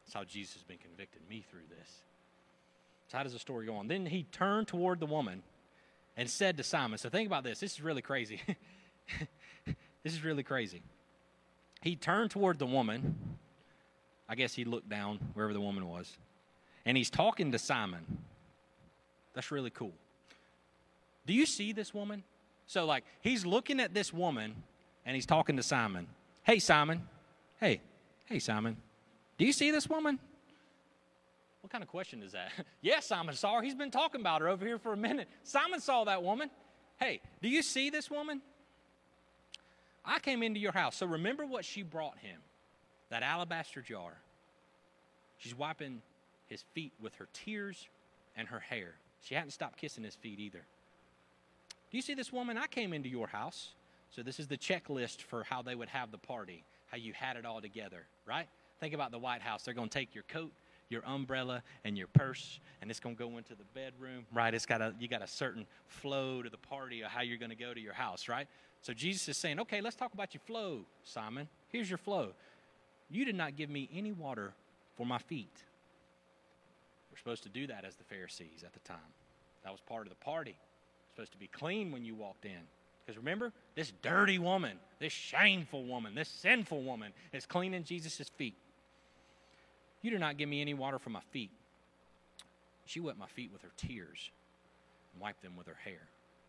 That's how Jesus has been convicting me through this. So how does the story go on? Then he turned toward the woman and said to Simon, so think about this. This is really crazy. This is really crazy. He turned toward the woman. I guess he looked down wherever the woman was. And he's talking to Simon. That's really cool. Do you see this woman? So, like, he's looking at this woman, and he's talking to Simon. Hey, Simon. Hey. Hey, Simon. Do you see this woman? What kind of question is that? Yes, Simon saw her. He's been talking about her over here for a minute. Simon saw that woman. Hey, do you see this woman? I came into your house. So remember what she brought him. That alabaster jar. She's wiping his feet with her tears and her hair. She hadn't stopped kissing his feet either. Do you see this woman? I came into your house. So this is the checklist for how they would have the party, how you had it all together, right? Think about the White House. They're going to take your coat, your umbrella, and your purse, and it's going to go into the bedroom, right? It's got a, you got a certain flow to the party of how you're going to go to your house, right? So Jesus is saying, okay, let's talk about your flow, Simon. Here's your flow. You did not give me any water for my feet. We're supposed to do that as the Pharisees at the time. That was part of the party. Supposed to be clean when you walked in. Because remember, this dirty woman, this shameful woman, this sinful woman is cleaning Jesus' feet. You did not give me any water for my feet. She wet my feet with her tears and wiped them with her hair.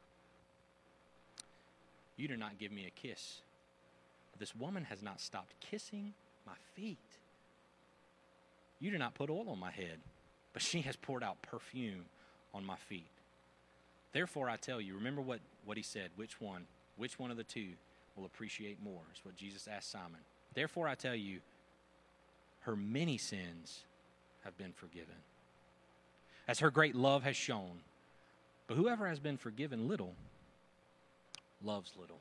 You did not give me a kiss. But this woman has not stopped kissing my feet. You did not put oil on my head, but she has poured out perfume on my feet. Therefore, I tell you, remember what, what he said, which one, which one of the two will appreciate more, is what Jesus asked Simon. Therefore, I tell you, her many sins have been forgiven, as her great love has shown. But whoever has been forgiven little, loves little.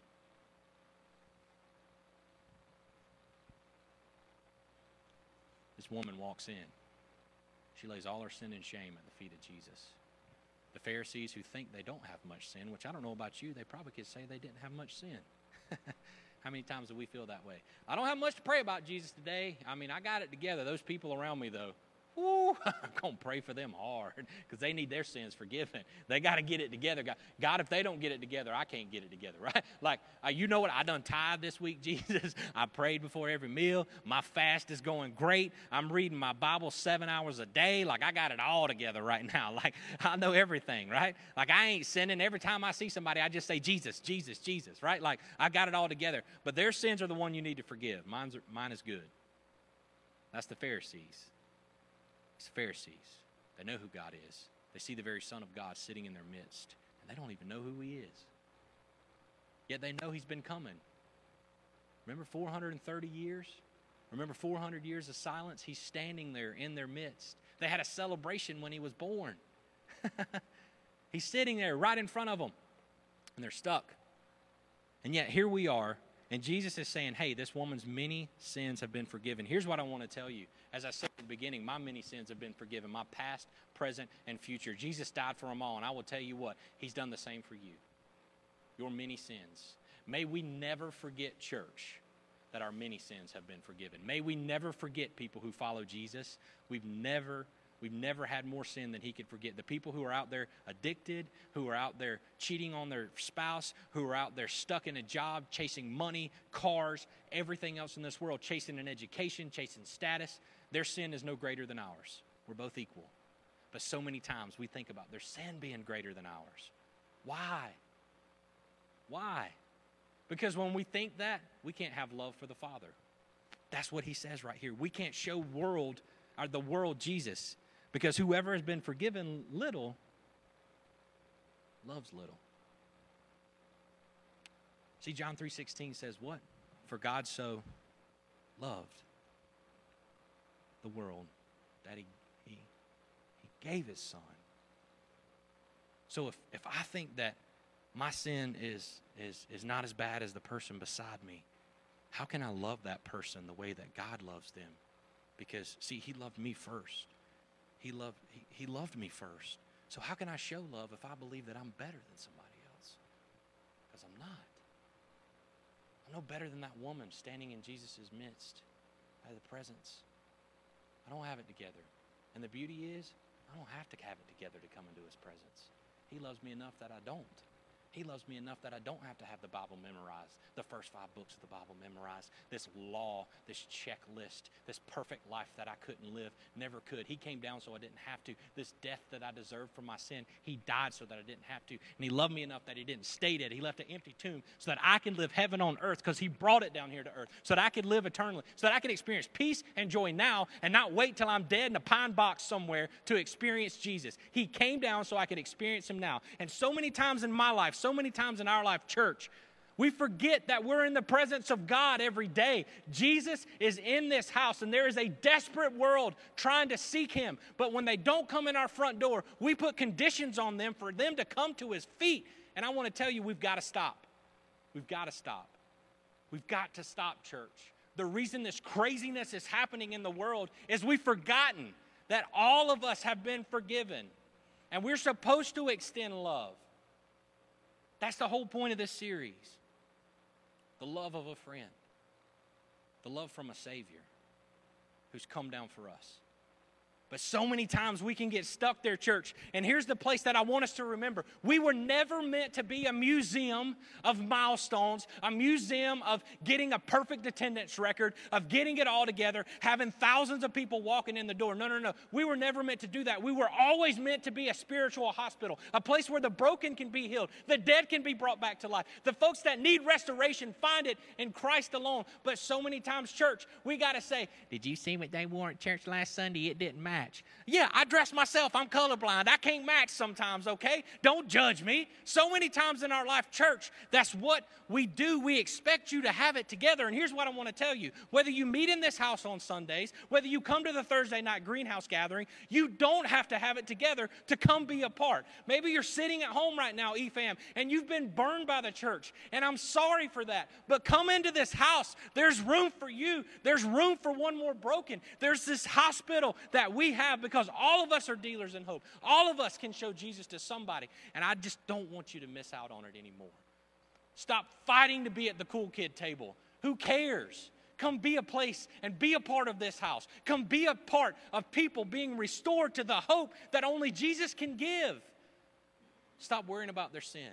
This woman walks in. She lays all her sin and shame at the feet of Jesus. The Pharisees who think they don't have much sin, which I don't know about you, they probably could say they didn't have much sin. How many times do we feel that way? I don't have much to pray about, Jesus, today. I mean, I got it together. Those people around me, though, woo, I'm going to pray for them hard because they need their sins forgiven. They got to get it together. God, God, if they don't get it together, I can't get it together, right? Like, uh, you know what? I done tithe this week, Jesus. I prayed before every meal. My fast is going great. I'm reading my Bible seven hours a day. Like, I got it all together right now. Like, I know everything, right? Like, I ain't sinning. Every time I see somebody, I just say, Jesus, Jesus, Jesus, right? Like, I got it all together. But their sins are the one you need to forgive. Mine's, mine is good. That's the Pharisees. It's the Pharisees. They know who God is. They see the very Son of God sitting in their midst, and they don't even know who he is. Yet they know he's been coming. Remember four hundred thirty years? Remember four hundred years of silence? He's standing there in their midst. They had a celebration when he was born. He's sitting there right in front of them, and they're stuck. And yet here we are, and Jesus is saying, hey, this woman's many sins have been forgiven. Here's what I want to tell you. As I said at the beginning, my many sins have been forgiven, my past, present, and future. Jesus died for them all, and I will tell you what, he's done the same for you. Your many sins. May we never forget, church, that our many sins have been forgiven. May we never forget people who follow Jesus. We've never We've never had more sin than he could forget. The people who are out there addicted, who are out there cheating on their spouse, who are out there stuck in a job, chasing money, cars, everything else in this world, chasing an education, chasing status, their sin is no greater than ours. We're both equal. But so many times we think about their sin being greater than ours. Why? Why? Because when we think that, we can't have love for the Father. That's what he says right here. We can't show world, or the world Jesus. Because whoever has been forgiven little, loves little. See, John three sixteen says what? For God so loved the world that he, he, he gave his son. So if, if I think that my sin is, is, is not as bad as the person beside me, how can I love that person the way that God loves them? Because, see, he loved me first. He loved, he, he loved me first. So how can I show love if I believe that I'm better than somebody else? Because I'm not. I'm no better than that woman standing in Jesus' midst by the presence. I don't have it together. And the beauty is, I don't have to have it together to come into his presence. He loves me enough that I don't. He loves me enough that I don't have to have the Bible memorized, the first five books of the Bible memorized, this law, this checklist, this perfect life that I couldn't live, never could. He came down so I didn't have to. This death that I deserved for my sin, he died so that I didn't have to. And he loved me enough that he didn't stay dead. He left an empty tomb so that I can live heaven on earth because he brought it down here to earth, so that I could live eternally, so that I could experience peace and joy now and not wait till I'm dead in a pine box somewhere to experience Jesus. He came down so I could experience him now. And so many times in my life, so many times in our life, church, we forget that we're in the presence of God every day. Jesus is in this house, and there is a desperate world trying to seek him. But when they don't come in our front door, we put conditions on them for them to come to his feet. And I want to tell you, we've got to stop. We've got to stop. We've got to stop, church. The reason this craziness is happening in the world is we've forgotten that all of us have been forgiven. And we're supposed to extend love. That's the whole point of this series. The love of a friend. The love from a Savior who's come down for us. But so many times we can get stuck there, church. And here's the place that I want us to remember. We were never meant to be a museum of milestones, a museum of getting a perfect attendance record, of getting it all together, having thousands of people walking in the door. No, no, no. We were never meant to do that. We were always meant to be a spiritual hospital, a place where the broken can be healed, the dead can be brought back to life. The folks that need restoration find it in Christ alone. But so many times, church, we got to say, did you see what they wore at church last Sunday? It didn't matter. Yeah, I dress myself. I'm colorblind. I can't match sometimes, okay? Don't judge me. So many times in our life, church, that's what we do. We expect you to have it together. And here's what I want to tell you. Whether you meet in this house on Sundays, whether you come to the Thursday night greenhouse gathering, you don't have to have it together to come be a part. Maybe you're sitting at home right now, E F A M, and you've been burned by the church. And I'm sorry for that. But come into this house. There's room for you. There's room for one more broken. There's this hospital that we have because all of us are dealers in hope. All of us can show Jesus to somebody, and I just don't want you to miss out on it anymore. Stop fighting to be at the cool kid table. Who cares? Come be a place and be a part of this house. Come be a part of people being restored to the hope that only Jesus can give. Stop worrying about their sin.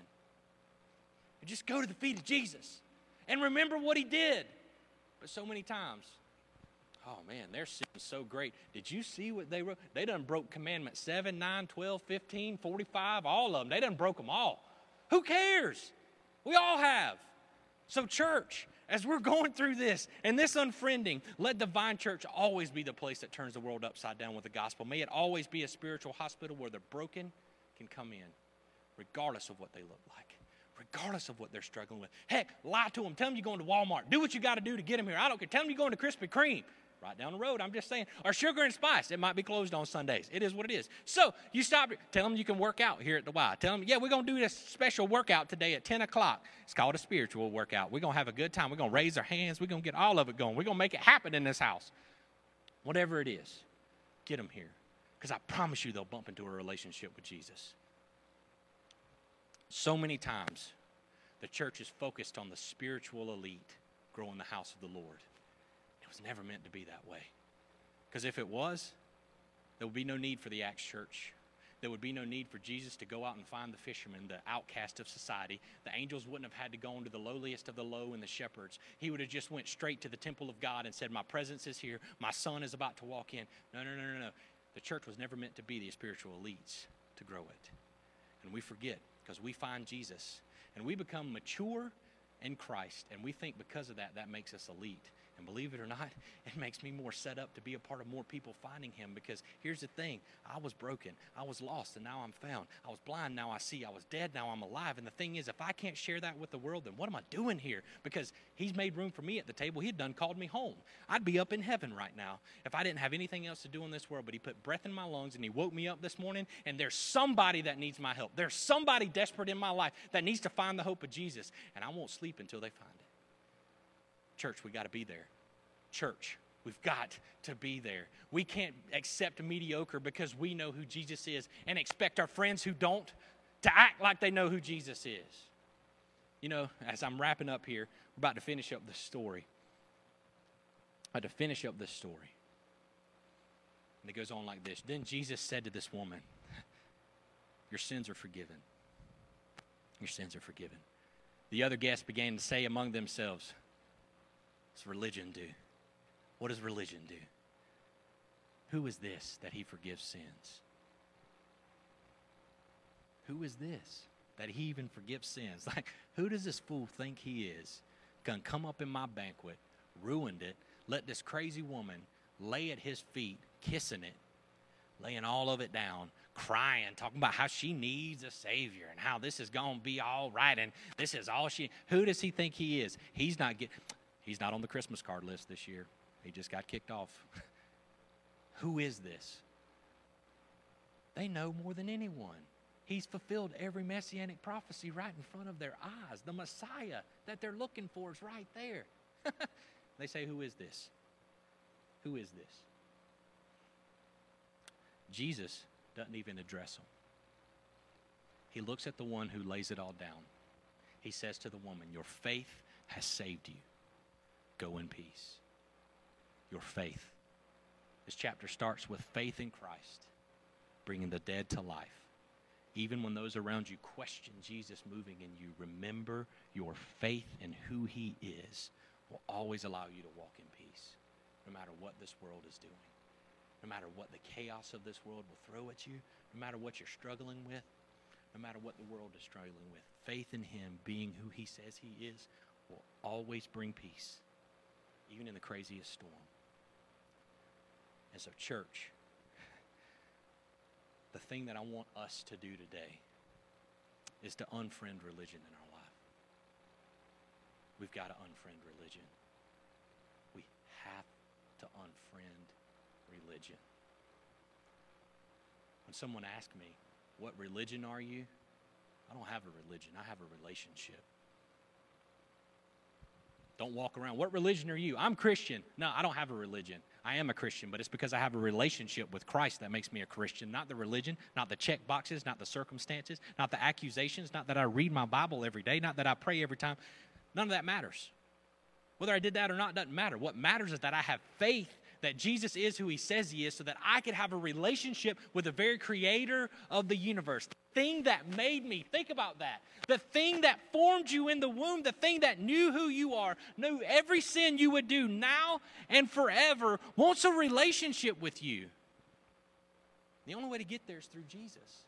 And just go to the feet of Jesus and remember what he did. But so many times, oh, man, their sin's so great. Did you see what they wrote? They done broke commandment seven, nine, twelve, fifteen, forty-five, all of them. They done broke them all. Who cares? We all have. So, church, as we're going through this and this unfriending, let Divine Church always be the place that turns the world upside down with the gospel. May it always be a spiritual hospital where the broken can come in, regardless of what they look like. Regardless of what they're struggling with. Heck, lie to them. Tell them you're going to Walmart. Do what you got to do to get them here. I don't care. Tell them you're going to Krispy Kreme. Right down the road, I'm just saying. Or Sugar and Spice. It might be closed on Sundays. It is what it is. So you stop. Tell them you can work out here at the Y. Tell them, yeah, we're going to do this special workout today at ten o'clock. It's called a spiritual workout. We're going to have a good time. We're going to raise our hands. We're going to get all of it going. We're going to make it happen in this house. Whatever it is, get them here. Because I promise you they'll bump into a relationship with Jesus. So many times, the church is focused on the spiritual elite growing the house of the Lord. It was never meant to be that way. Because if it was, there would be no need for the Acts church. There would be no need for Jesus to go out and find the fishermen, the outcast of society. The angels wouldn't have had to go into the lowliest of the low and the shepherds. He would have just went straight to the temple of God and said, my presence is here. My son is about to walk in. No, no, no, no, no. The church was never meant to be the spiritual elites to grow it. And we forget because we find Jesus and we become mature in Christ. And we think because of that, that makes us elite. And believe it or not, it makes me more set up to be a part of more people finding him. Because here's the thing. I was broken. I was lost, and now I'm found. I was blind, now I see. I was dead, now I'm alive. And the thing is, if I can't share that with the world, then what am I doing here? Because he's made room for me at the table. He had done called me home. I'd be up in heaven right now if I didn't have anything else to do in this world. But he put breath in my lungs, and he woke me up this morning. And there's somebody that needs my help. There's somebody desperate in my life that needs to find the hope of Jesus. And I won't sleep until they find it. Church, we got to be there. Church, we've got to be there. We can't accept mediocre because we know who Jesus is and expect our friends who don't to act like they know who Jesus is. You know, as I'm wrapping up here, we're about to finish up this story. I'm about to finish up this story. And it goes on like this. Then Jesus said to this woman, your sins are forgiven. Your sins are forgiven. The other guests began to say among themselves, what's religion do? What does religion do? Who is this that he forgives sins? Who is this that he even forgives sins? Like, who does this fool think he is? Gonna come up in my banquet, ruined it, let this crazy woman lay at his feet, kissing it, laying all of it down, crying, talking about how she needs a Savior and how this is going to be all right and this is all she... Who does he think he is? He's not get, He's not on the Christmas card list this year. He just got kicked off. Who is this? They know more than anyone. He's fulfilled every messianic prophecy right in front of their eyes. The Messiah that they're looking for is right there. They say, who is this? Who is this? Jesus doesn't even address them. He looks at the one who lays it all down. He says to the woman, your faith has saved you. Go in peace. Your faith. This chapter starts with faith in Christ, bringing the dead to life. Even when those around you question Jesus moving in you, remember your faith in who he is will always allow you to walk in peace, no matter what this world is doing. No matter what the chaos of this world will throw at you, no matter what you're struggling with, no matter what the world is struggling with, faith in him being who he says he is will always bring peace, even in the craziest storm. And so, church, the thing that I want us to do today is to unfriend religion in our life. We've got to unfriend religion. We have to unfriend religion. When someone asks me, what religion are you? I don't have a religion. I have a relationship. Don't walk around, what religion are you? I'm Christian. No, I don't have a religion. I am a Christian, but it's because I have a relationship with Christ that makes me a Christian, not the religion, not the check boxes, not the circumstances, not the accusations, not that I read my Bible every day, not that I pray every time. None of that matters. Whether I did that or not doesn't matter. What matters is that I have faith that Jesus is who he says he is so that I could have a relationship with the very creator of the universe. The thing that made me, think about that. The thing that formed you in the womb, the thing that knew who you are, knew every sin you would do now and forever, wants a relationship with you. The only way to get there is through Jesus.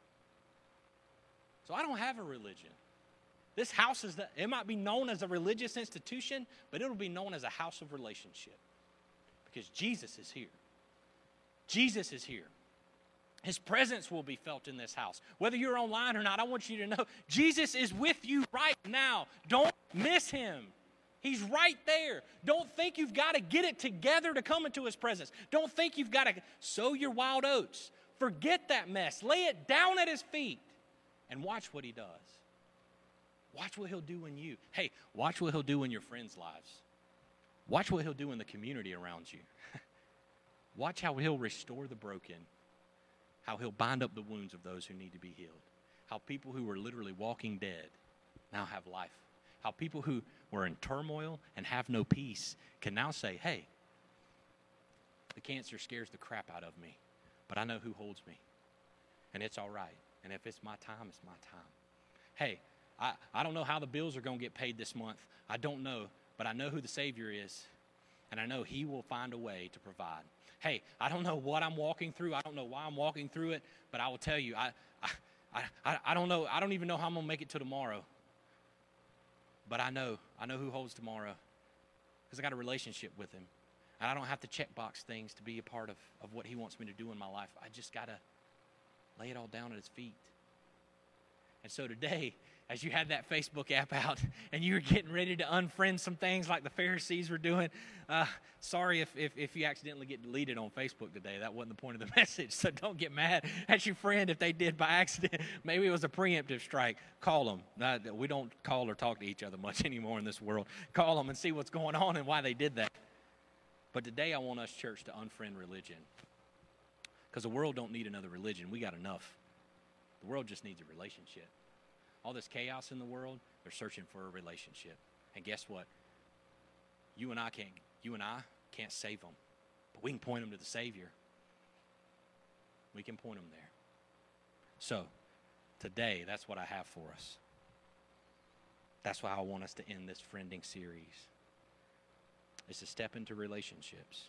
So I don't have a religion. This house is, the, it might be known as a religious institution, but it'll be known as a house of relationship. Because Jesus is here. Jesus is here. His presence will be felt in this house. Whether you're online or not, I want you to know Jesus is with you right now. Don't miss him. He's right there. Don't think you've got to get it together to come into his presence. Don't think you've got to sow your wild oats. Forget that mess. Lay it down at his feet and watch what he does. Watch what he'll do in you. Hey, watch what he'll do in your friends' lives. Watch what he'll do in the community around you. Watch how he'll restore the broken, how he'll bind up the wounds of those who need to be healed, how people who were literally walking dead now have life, how people who were in turmoil and have no peace can now say, hey, the cancer scares the crap out of me, but I know who holds me, and it's all right, and if it's my time, it's my time. Hey, I, I don't know how the bills are going to get paid this month. I don't know. But I know who the Savior is, and I know he will find a way to provide. Hey, I don't know what I'm walking through. I don't know why I'm walking through it, but I will tell you, I, I, I, I don't know. I don't even know how I'm going to make it to tomorrow. But I know. I know who holds tomorrow because I got a relationship with him. And I don't have to check box things to be a part of, of what he wants me to do in my life. I just got to lay it all down at his feet. And so today, as you had that Facebook app out and you were getting ready to unfriend some things like the Pharisees were doing, uh, sorry if, if, if you accidentally get deleted on Facebook today. That wasn't the point of the message, so don't get mad at your friend if they did by accident. Maybe it was a preemptive strike. Call them. Uh, we don't call or talk to each other much anymore in this world. Call them and see what's going on and why they did that. But today I want us, church, to unfriend religion because the world don't need another religion. We got enough. The world just needs a relationship. All this chaos in the world, they're searching for a relationship. And guess what? You and I can't, you and I can't save them. But we can point them to the Savior. We can point them there. So, today, that's what I have for us. That's why I want us to end this friending series. Is to step into relationships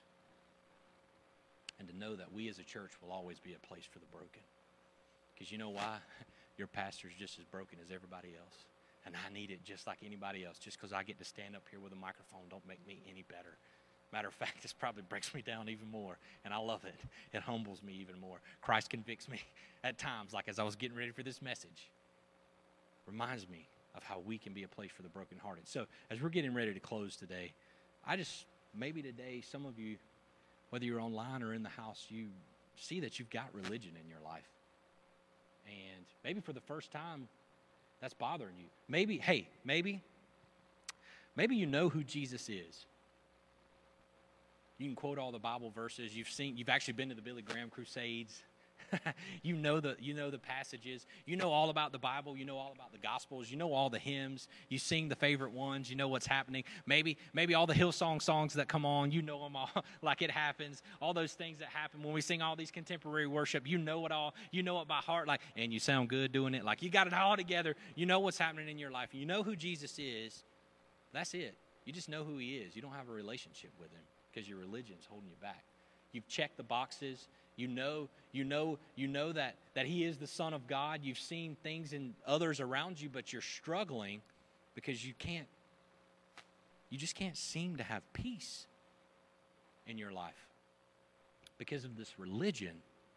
and to know that we as a church will always be a place for the broken. Because you know why? Your pastor's just as broken as everybody else. And I need it just like anybody else. Just because I get to stand up here with a microphone don't make me any better. Matter of fact, this probably breaks me down even more. And I love it. It humbles me even more. Christ convicts me at times, like as I was getting ready for this message. Reminds me of how we can be a place for the brokenhearted. So as we're getting ready to close today, I just, maybe today, some of you, whether you're online or in the house, you see that you've got religion in your life. And maybe for the first time, that's bothering you. Maybe, hey, maybe, maybe you know who Jesus is. You can quote all the Bible verses. You've seen, you've actually been to the Billy Graham crusades. you know the you know the passages. You know all about the Bible. You know all about the Gospels. You know all the hymns. You sing the favorite ones. You know what's happening. Maybe maybe all the Hillsong songs that come on. You know them all like it happens. All those things that happen when we sing all these contemporary worship. You know it all. You know it by heart. Like, and you sound good doing it. Like you got it all together. You know what's happening in your life. You know who Jesus is. That's it. You just know who he is. You don't have a relationship with him because your religion's holding you back. You've checked the boxes. You know, you know, you know that, that he is the Son of God. You've seen things in others around you, but you're struggling because you can't, you just can't seem to have peace in your life because of this religion.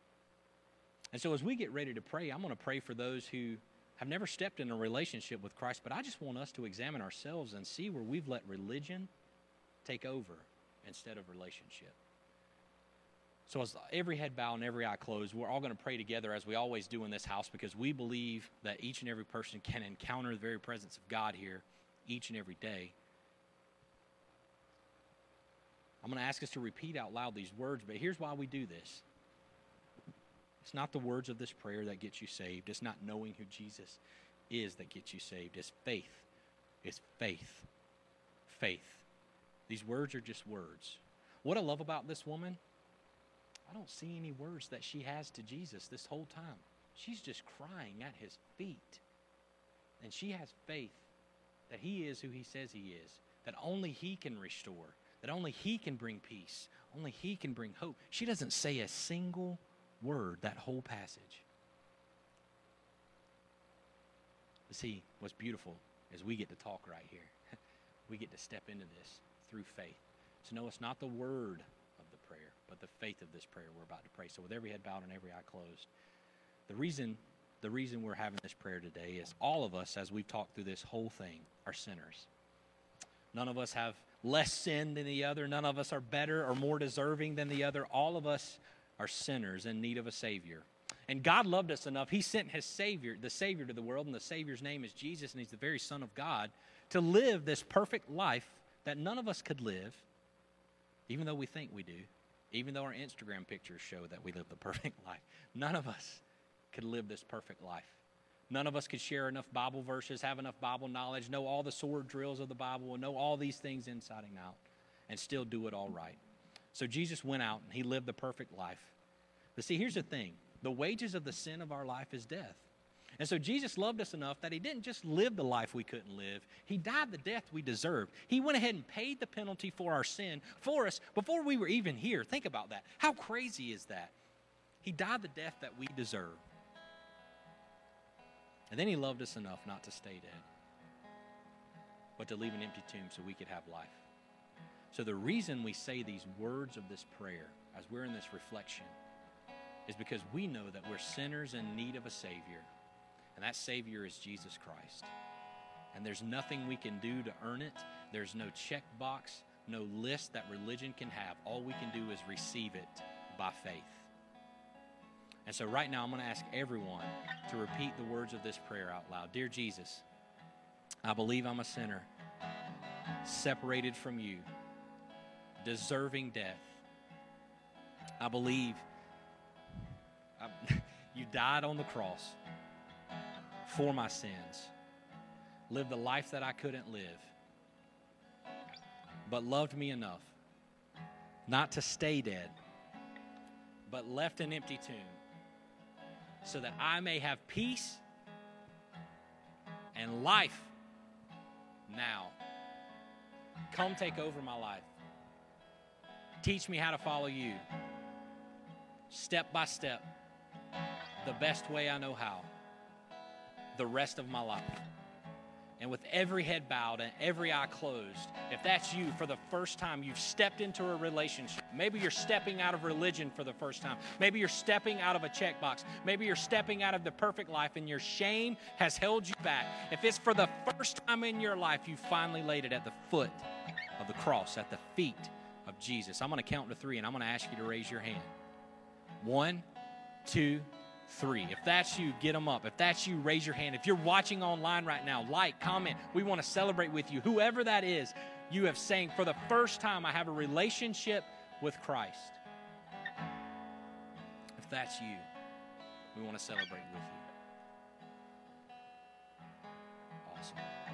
And so as we get ready to pray, I'm going to pray for those who have never stepped in a relationship with Christ, but I just want us to examine ourselves and see where we've let religion take over instead of relationship. So as every head bowed and every eye closed, we're all going to pray together as we always do in this house because we believe that each and every person can encounter the very presence of God here each and every day. I'm going to ask us to repeat out loud these words, but here's why we do this. It's not the words of this prayer that gets you saved. It's not knowing who Jesus is that gets you saved. It's faith. It's faith. Faith. These words are just words. What I love about this woman, I don't see any words that she has to Jesus this whole time. She's just crying at his feet. And she has faith that he is who he says he is, that only he can restore, that only he can bring peace, only he can bring hope. She doesn't say a single word that whole passage. But see, what's beautiful is we get to talk right here. We get to step into this through faith. So no, it's not the word of the prayer, but the faith of this prayer we're about to pray. So with every head bowed and every eye closed, the reason the reason we're having this prayer today is all of us, as we've talked through this whole thing, are sinners. None of us have less sin than the other. None of us are better or more deserving than the other. All of us are sinners in need of a Savior. And God loved us enough. He sent his Savior, the Savior to the world, and the Savior's name is Jesus, and he's the very Son of God, to live this perfect life that none of us could live, even though we think we do, even though our Instagram pictures show that we live the perfect life. None of us could live this perfect life. None of us could share enough Bible verses, have enough Bible knowledge, know all the sword drills of the Bible, and know all these things inside and out, and still do it all right. So Jesus went out, and he lived the perfect life. But see, here's the thing. The wages of the sin of our life is death. And so Jesus loved us enough that he didn't just live the life we couldn't live. He died the death we deserved. He went ahead and paid the penalty for our sin for us before we were even here. Think about that. How crazy is that? He died the death that we deserve. And then he loved us enough not to stay dead, but to leave an empty tomb so we could have life. So the reason we say these words of this prayer as we're in this reflection is because we know that we're sinners in need of a Savior. And that Savior is Jesus Christ. And there's nothing we can do to earn it. There's no checkbox, no list that religion can have. All we can do is receive it by faith. And so right now I'm going to ask everyone to repeat the words of this prayer out loud. Dear Jesus, I believe I'm a sinner, separated from you, deserving death. I believe I, you died on the cross for my sins, lived the life that I couldn't live, but loved me enough not to stay dead, but left an empty tomb so that I may have peace and life now. Come take over my life. Teach me how to follow you, step by step, the best way I know how, the rest of my life. And with every head bowed and every eye closed, if that's you for the first time, you've stepped into a relationship. Maybe you're stepping out of religion for the first time. Maybe you're stepping out of a checkbox. Maybe you're stepping out of the perfect life and your shame has held you back. If it's for the first time in your life, you finally laid it at the foot of the cross, at the feet of Jesus. I'm going to count to three, and I'm going to ask you to raise your hand. One, two, three. If that's you, get them up. If that's you, raise your hand. If you're watching online right now, like, comment. We want to celebrate with you. Whoever that is, you have saying, for the first time, I have a relationship with Christ. If that's you, we want to celebrate with you. Awesome.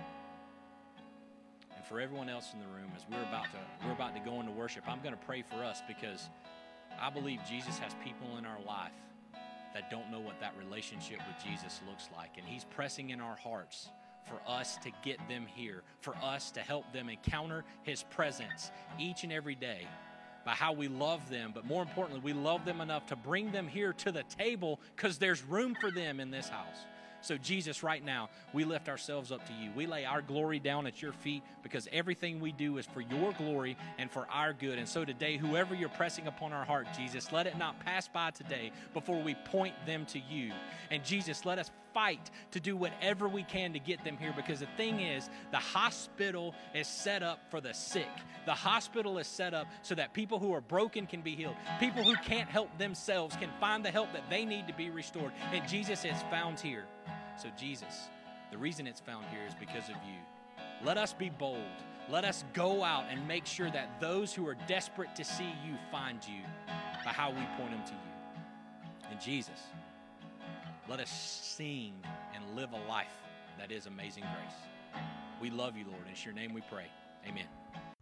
And for everyone else in the room, as we're about to we're about to go into worship, I'm going to pray for us, because I believe Jesus has people in our life that don't know what that relationship with Jesus looks like. And he's pressing in our hearts for us to get them here, for us to help them encounter his presence each and every day by how we love them. But more importantly, we love them enough to bring them here to the table, because there's room for them in this house. So Jesus, right now, we lift ourselves up to you. We lay our glory down at your feet, because everything we do is for your glory and for our good. And so today, whoever you're pressing upon our heart, Jesus, let it not pass by today before we point them to you. And Jesus, let us fight to do whatever we can to get them here, because the thing is, the hospital is set up for the sick. The hospital is set up so that people who are broken can be healed. People who can't help themselves can find the help that they need to be restored. And Jesus is found here. So Jesus, the reason it's found here is because of you. Let us be bold. Let us go out and make sure that those who are desperate to see you find you by how we point them to you. And Jesus, let us sing and live a life that is amazing grace. We love you, Lord. In your name we pray. Amen.